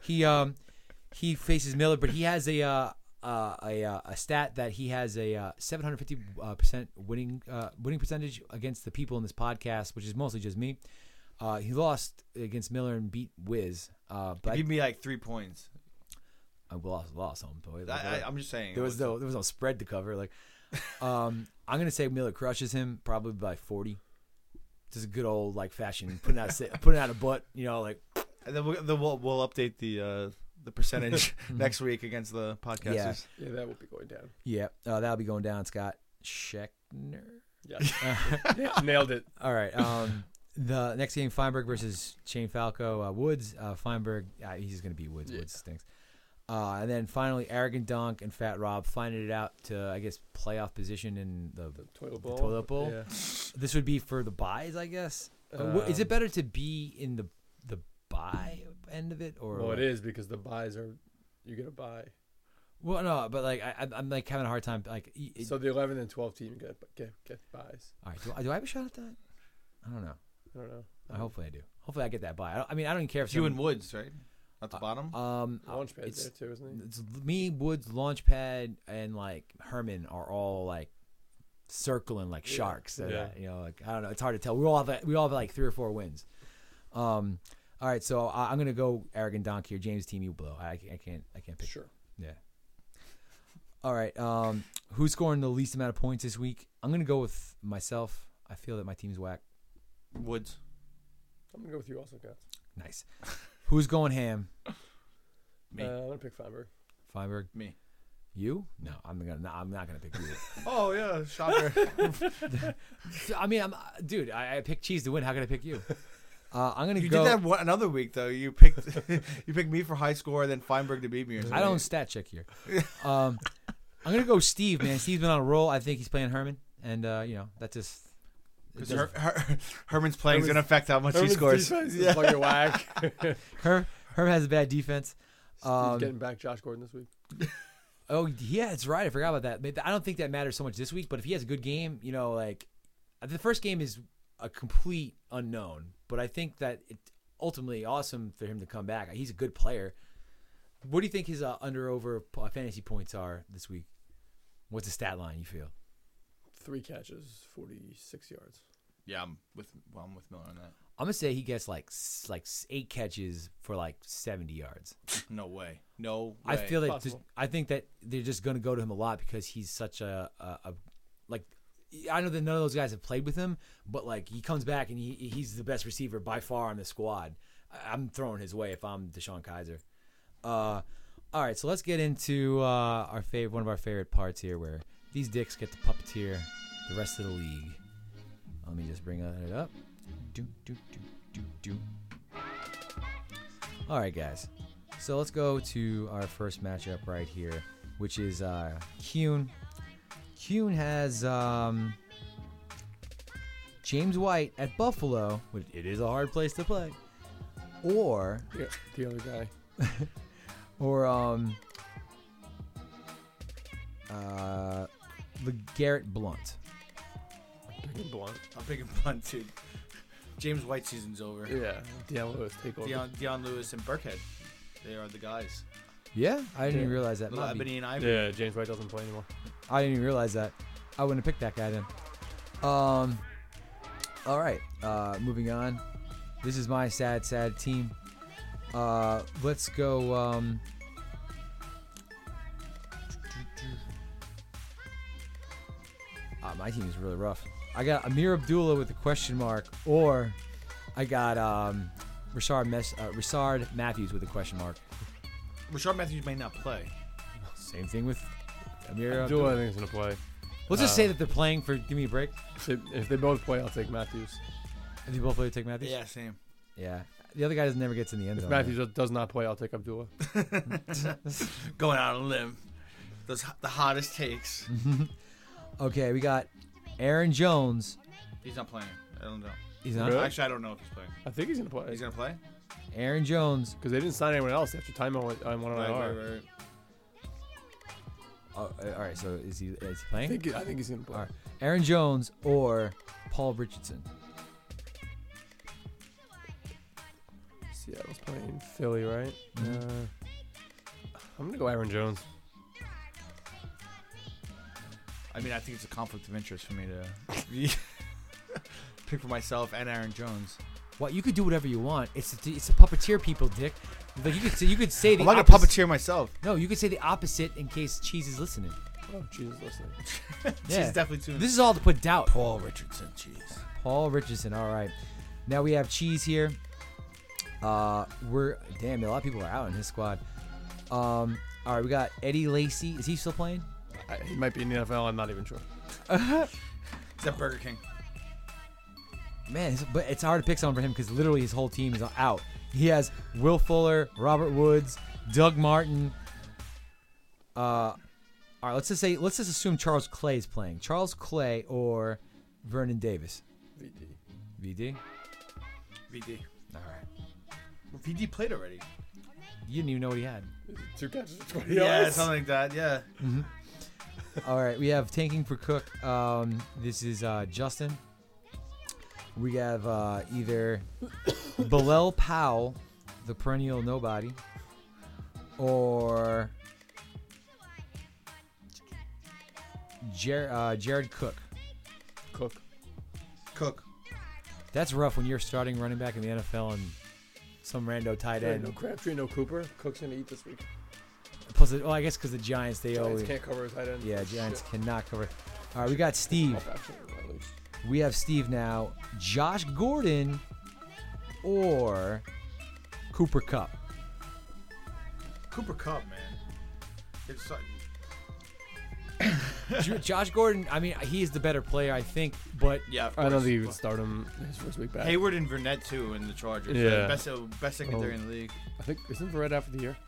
He faces Miller, but he has a stat that he has a 750% winning percentage against the people in this podcast, which is mostly just me. He lost against Miller and beat Wiz. But give me like 3 points. I lost home. I'm just saying there was no spread to cover. Like, I'm gonna say Miller crushes him probably by 40. Just a good old like fashion putting out a butt, like. And then we'll update the percentage next week against the podcasters. Yeah, that will be going down. Yeah, that'll be going down. Scott Schechner. Yeah, nailed it. All right. The next game, Feinberg versus Shane Falco. Woods. Feinberg. He's just gonna beat Woods. Yeah. Woods stinks. And then finally, Arrogant Donk and Fat Rob finding it out to, I guess, playoff position in the toilet bowl. Yeah. This would be for the buys, I guess. Is it better to be in the buy end of it, or? Well, it is because the buys are you get a buy. Well, no, but like I'm like having a hard time like. So the 11 and 12 team get buys. All right. Do I have a shot at that? I don't know. Hopefully I do. Hopefully I get that buy. I mean, I don't even care if you and Woods, right? At the bottom? Launchpad's there too, isn't he? It's me, Woods, Launchpad, and like Herman are all like circling like sharks. So like I don't know. It's hard to tell. We all have like 3 or 4 wins. All right, so I'm gonna go Arrogant Donk here. James' team, you blow. I can't pick. Sure. Yeah. All right. Who's scoring the least amount of points this week? I'm gonna go with myself. I feel that my team's whack. Woods. I'm gonna go with you also, guys. Nice. Who's going ham? Me. I'm gonna pick Feinberg. Feinberg. Me. You? No, I'm not gonna pick you. Oh yeah, shocker. I mean, I picked cheese to win. How can I pick you? I'm gonna You go. did that another week though. You picked me for high score, and then Feinberg to beat me. Or something. I don't stat check here. I'm gonna go Steve, man. Steve's been on a roll. I think he's playing Herman, and that just. Because Herman's playing is going to affect how much he scores. Yeah. Fucking whack. Herm has a bad defense. He's getting back Josh Gordon this week. Oh, yeah, that's right. I forgot about that. I don't think that matters so much this week, but if he has a good game, like the first game is a complete unknown, but I think that it's ultimately awesome for him to come back. He's a good player. What do you think his under-over fantasy points are this week? What's the stat line you feel? 3 catches, 46 yards. Yeah, I'm with Miller on that. I'm gonna say he gets like 8 catches for like 70 yards. No way. I feel that. I think that they're just gonna go to him a lot because he's such a like. I know that none of those guys have played with him, but like he comes back and he's the best receiver by far on the squad. I'm throwing his way if I'm Deshaun Kaiser. All right, so let's get into one of our favorite parts here, where these dicks get to puppeteer the rest of the league. Let me just bring it up. All right, guys. So let's go to our first matchup right here, which is Kuhn. Kuhn has James White at Buffalo, which it is a hard place to play, or the other guy, or LeGarrette Blount. I'm picking Blunt too. James White season's over. Yeah, Deion Lewis take over. Deion Lewis and Burkhead, they are the guys. Yeah, I didn't even realize that. Ebony and Ivy. Yeah, James White doesn't play anymore. I didn't even realize that. I wouldn't have picked that guy then. All right, moving on. This is my sad team. Let's go. My team is really rough. I got Amir Abdullah with a question mark, or I got Rashard Matthews with a question mark. Rashard Matthews may not play. Same thing with Amir Abdullah, I Abdullah. think, is going to play. Let's just say that they're playing for. Give me a break. If they both play, I'll take Matthews. If you both play, take Matthews. Yeah, same. Yeah. The other guy never gets in the end If zone. Matthews does not play, I'll take Abdullah. Going out on a limb. Those the hottest takes. Okay, we got Aaron Jones. He's not playing. I don't know. He's not. Really? Actually, I don't know if he's playing. I think he's going to play. He's gonna play. Aaron Jones. Because they didn't sign anyone else after time on IR. Right. Oh, all right. So is he playing? I think he's going to play. All right. Aaron Jones or Paul Richardson. Seattle's playing Philly, right? I'm going to go Aaron Jones. I mean, I think it's a conflict of interest for me to pick for myself and Aaron Jones. What? You could do whatever you want. It's a puppeteer, people, Dick. Like you could say the. I'm not gonna opposite- puppeteer myself. No, you could say the opposite in case Cheese is listening. Oh, Jesus, listening. Yeah. She's definitely tuned. This is all to put doubt. Paul Richardson. Jeez. Paul Richardson. All right. Now we have Cheese here. A lot of people are out in his squad. All right, we got Eddie Lacy. Is he still playing? He might be in the NFL. I'm not even sure. Is that Burger King? Man, but it's hard to pick someone for him because literally his whole team is out. He has Will Fuller, Robert Woods, Doug Martin. All right, let's just assume Charles Clay is playing. Charles Clay or Vernon Davis. VD. VD. All right. Well, VD played already. You didn't even know what he had. 2 catches, 20 Yeah, yards. something like that. Yeah. All right, we have tanking for Cook. This is Justin. We have either Bilal Powell, the perennial nobody, or Jared Cook. Cook. That's rough when you're starting running back in the NFL and some rando tight end. No Crabtree, no Cooper. Cook's going to eat this week. Plus, I guess because the Giants, they Giants always can't cover a tight end. Yeah, Giants Shit. cannot cover. All right, we got Steve. Off action, at least. We have Steve now. Josh Gordon or Cooper Kupp. Cooper Kupp, man. It's Josh Gordon, I mean, he is the better player, I think, but yeah. Of I don't course. think you would start him his first week back. Hayward and Vernett too in the Chargers. Yeah. Best secondary in the league. I think isn't Verrett after the year?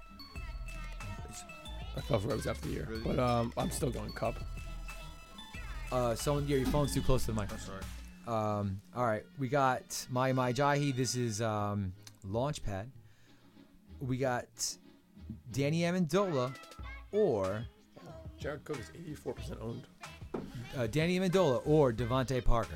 I thought Verrett was after the year, Really? but I'm still going Cup. your phone's too close to the mic. I'm sorry. All right, we got my Jahi. This is Launchpad. We got Danny Amendola or Jared Cook is 84% owned. Danny Amendola or Devontae Parker.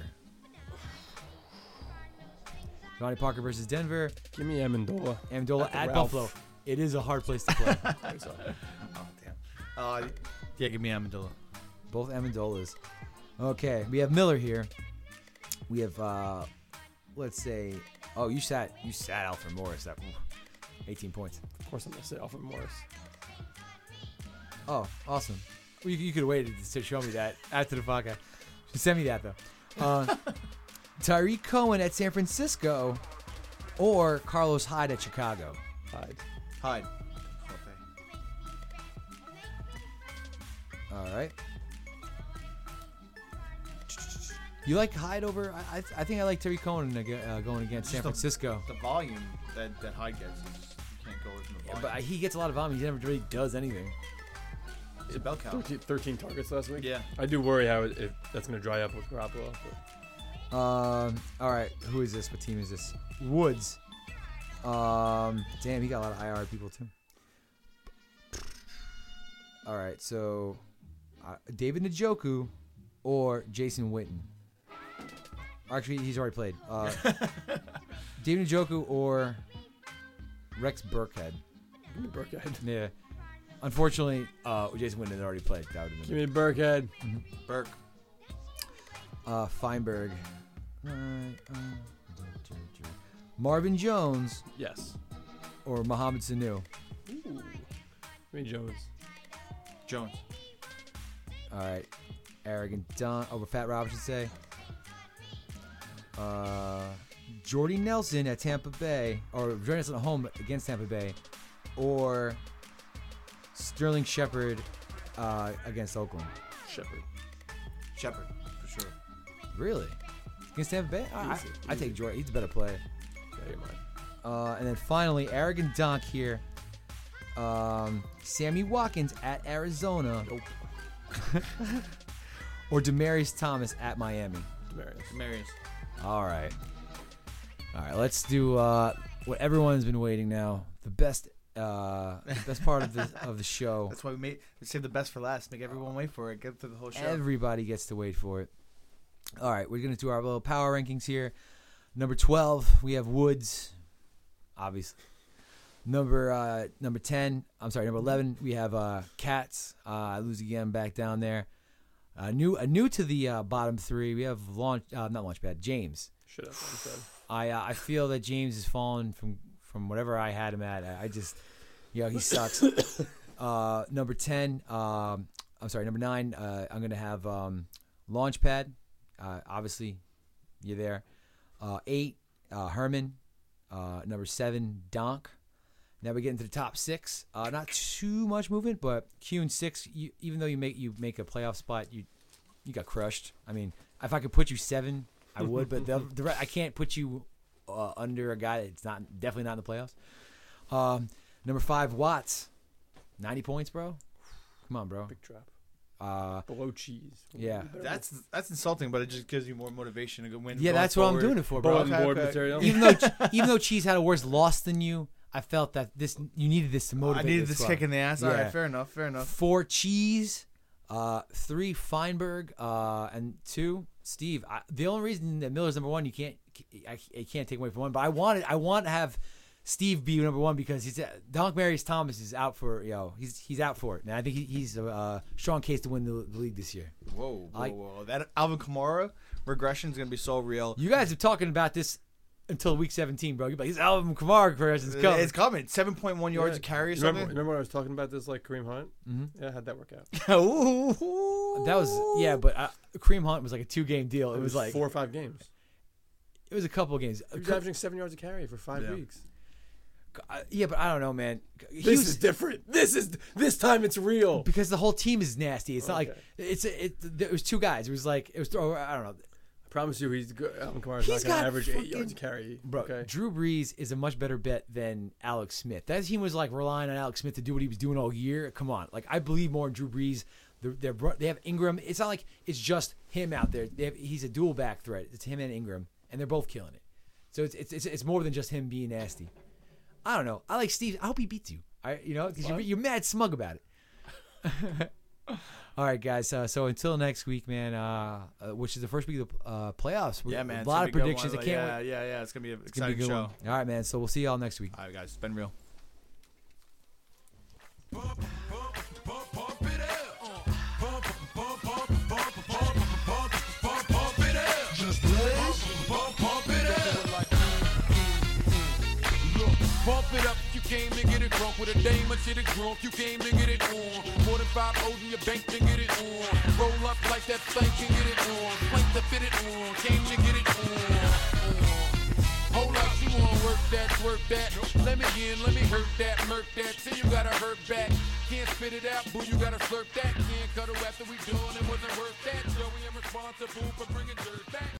Devontae Parker versus Denver. Give me Amendola. Amendola At the at Ralph. Buffalo. It is a hard place to play. Oh damn. Yeah, give me Amendola. Both Amendolas. Okay, we have Miller here. We have, let's say, oh, you sat Alfred Morris. That 18 points. Of course, I'm gonna say Alfred Morris. Oh, awesome. Well, you could have waited to show me that after the podcast. Send me that though. Tyreek Cohen at San Francisco or Carlos Hyde at Chicago. Hyde. All right. You like Hyde over? I think I like Tyreek Cohen going against San Francisco. The volume that Hyde gets, you can't go from the volume. But he gets a lot of volume. He never really does anything. It's a bell cow. 13 targets last week. Yeah. I do worry how if that's gonna dry up with Garoppolo. But All right. Who is this? What team is this? Woods. Damn, he got a lot of IR people too. All right. So, David Njoku or Jason Witten. Actually, he's already played. David Njoku or Rex Burkhead. give me Burkhead. Yeah. Unfortunately, Jason Witten had already played. That would have Give been me Burkhead. Burke. Feinberg. Marvin Jones Yes. or Mohamed Sanu? Ooh. Jones. Jones. All right. Arrogant Don over Fat Rob should say. Jordy Nelson at Tampa Bay, or Jordy Nelson at home against Tampa Bay, or Sterling Shepard against Oakland. Shepard. Shepard, for sure. Really? Against Tampa Bay? I take Jordy. He's a better player. Yeah, you're mine. And then finally, Arrogant Donk here. Sammy Watkins at Arizona. Nope. Or Demaryius Thomas at Miami. Demarius. All right, let's do what everyone's been waiting now. The best part of the show. That's why we save the best for last. Make everyone wait for it. Get through the whole show. Everybody gets to wait for it. All right, we're going to do our little power rankings here. Number 12, we have Woods, obviously. Number 11, we have Cats. I lose again back down there. New to the bottom three, we have not Launchpad, James. Should have said. I feel that James has fallen from whatever I had him at. I just, he sucks. Number 10, number 9, I'm going to have Launchpad. Obviously, you're there. 8, Herman. Number 7, Donk. Now we get into the top 6. Not too much movement, but Q and 6. Even though you make a playoff spot, you got crushed. I mean, if I could put you 7, I would, but I can't put you under a guy that's definitely not in the playoffs. Number 5, Watts. 90 points, bro. Come on, bro. Big trap. Below cheese. Yeah. That's insulting, but it just gives you more motivation to go win. Yeah, that's what I'm doing it for, bro. Bulletin board material. Even though Cheese had a worse loss than you, I felt that you needed this to motivate. I needed this this kick in the ass. Yeah. All right, fair enough. 4, Cheese. 3, Feinberg. And 2, Steve. The only reason that Miller's number 1, I can't take away from 1, but I want to have Steve be number 1 because Demaryius Thomas is out for he's out for it, man. I think he's a strong case to win the league this year. Whoa. That Alvin Kamara regression is gonna be so real. You guys are talking about this until week 17, bro. You're like, his Alvin Kamara regression is coming. It's coming. 7.1 yards a carry or something. Remember when I was talking about this like Kareem Hunt? Mm-hmm. Yeah, how'd that work out? That was but Kareem Hunt was like a 2-game deal. It was like 4 or 5 games. It was a couple of games. He was averaging 7 yards a carry for 5 weeks. Yeah, but I don't know, man. This is different. This time it's real because the whole team is nasty. It's not like it was 2 guys. It was I don't know. I promise you, he's good. Alvin Kamara's not going to average 8 yards a carry. Bro, okay? Drew Brees is a much better bet than Alex Smith. That team was like relying on Alex Smith to do what he was doing all year. Come on, I believe more in Drew Brees. They have Ingram. It's not like it's just him out there. He's a dual back threat. It's him and Ingram, and they're both killing it. So it's more than just him being nasty. I don't know. I like Steve. I hope he beats you. Because you're mad smug about it. All right, guys. So until next week, man. Which is the first week of the playoffs. Yeah, man. A lot of predictions. I can't wait. Yeah. It's gonna be an It's gonna be exciting a good show. one. All right, man. So we'll see y'all next week. All right, guys. It's been real. Pump it up, you came to get it drunk with a dame and shit it drunk, you came to get it on. More than 5 O's in your bank to get it on. Roll up like that thing can get it on. Plank to fit it on, came to get it on. Hold up, you wanna work that, twerk that. Let me in, let me hurt that, murk that. See you gotta hurt back. Can't spit it out, boo, you gotta slurp that. Can't cuddle after we done, it wasn't worth that. So we am responsible for bringing dirt back.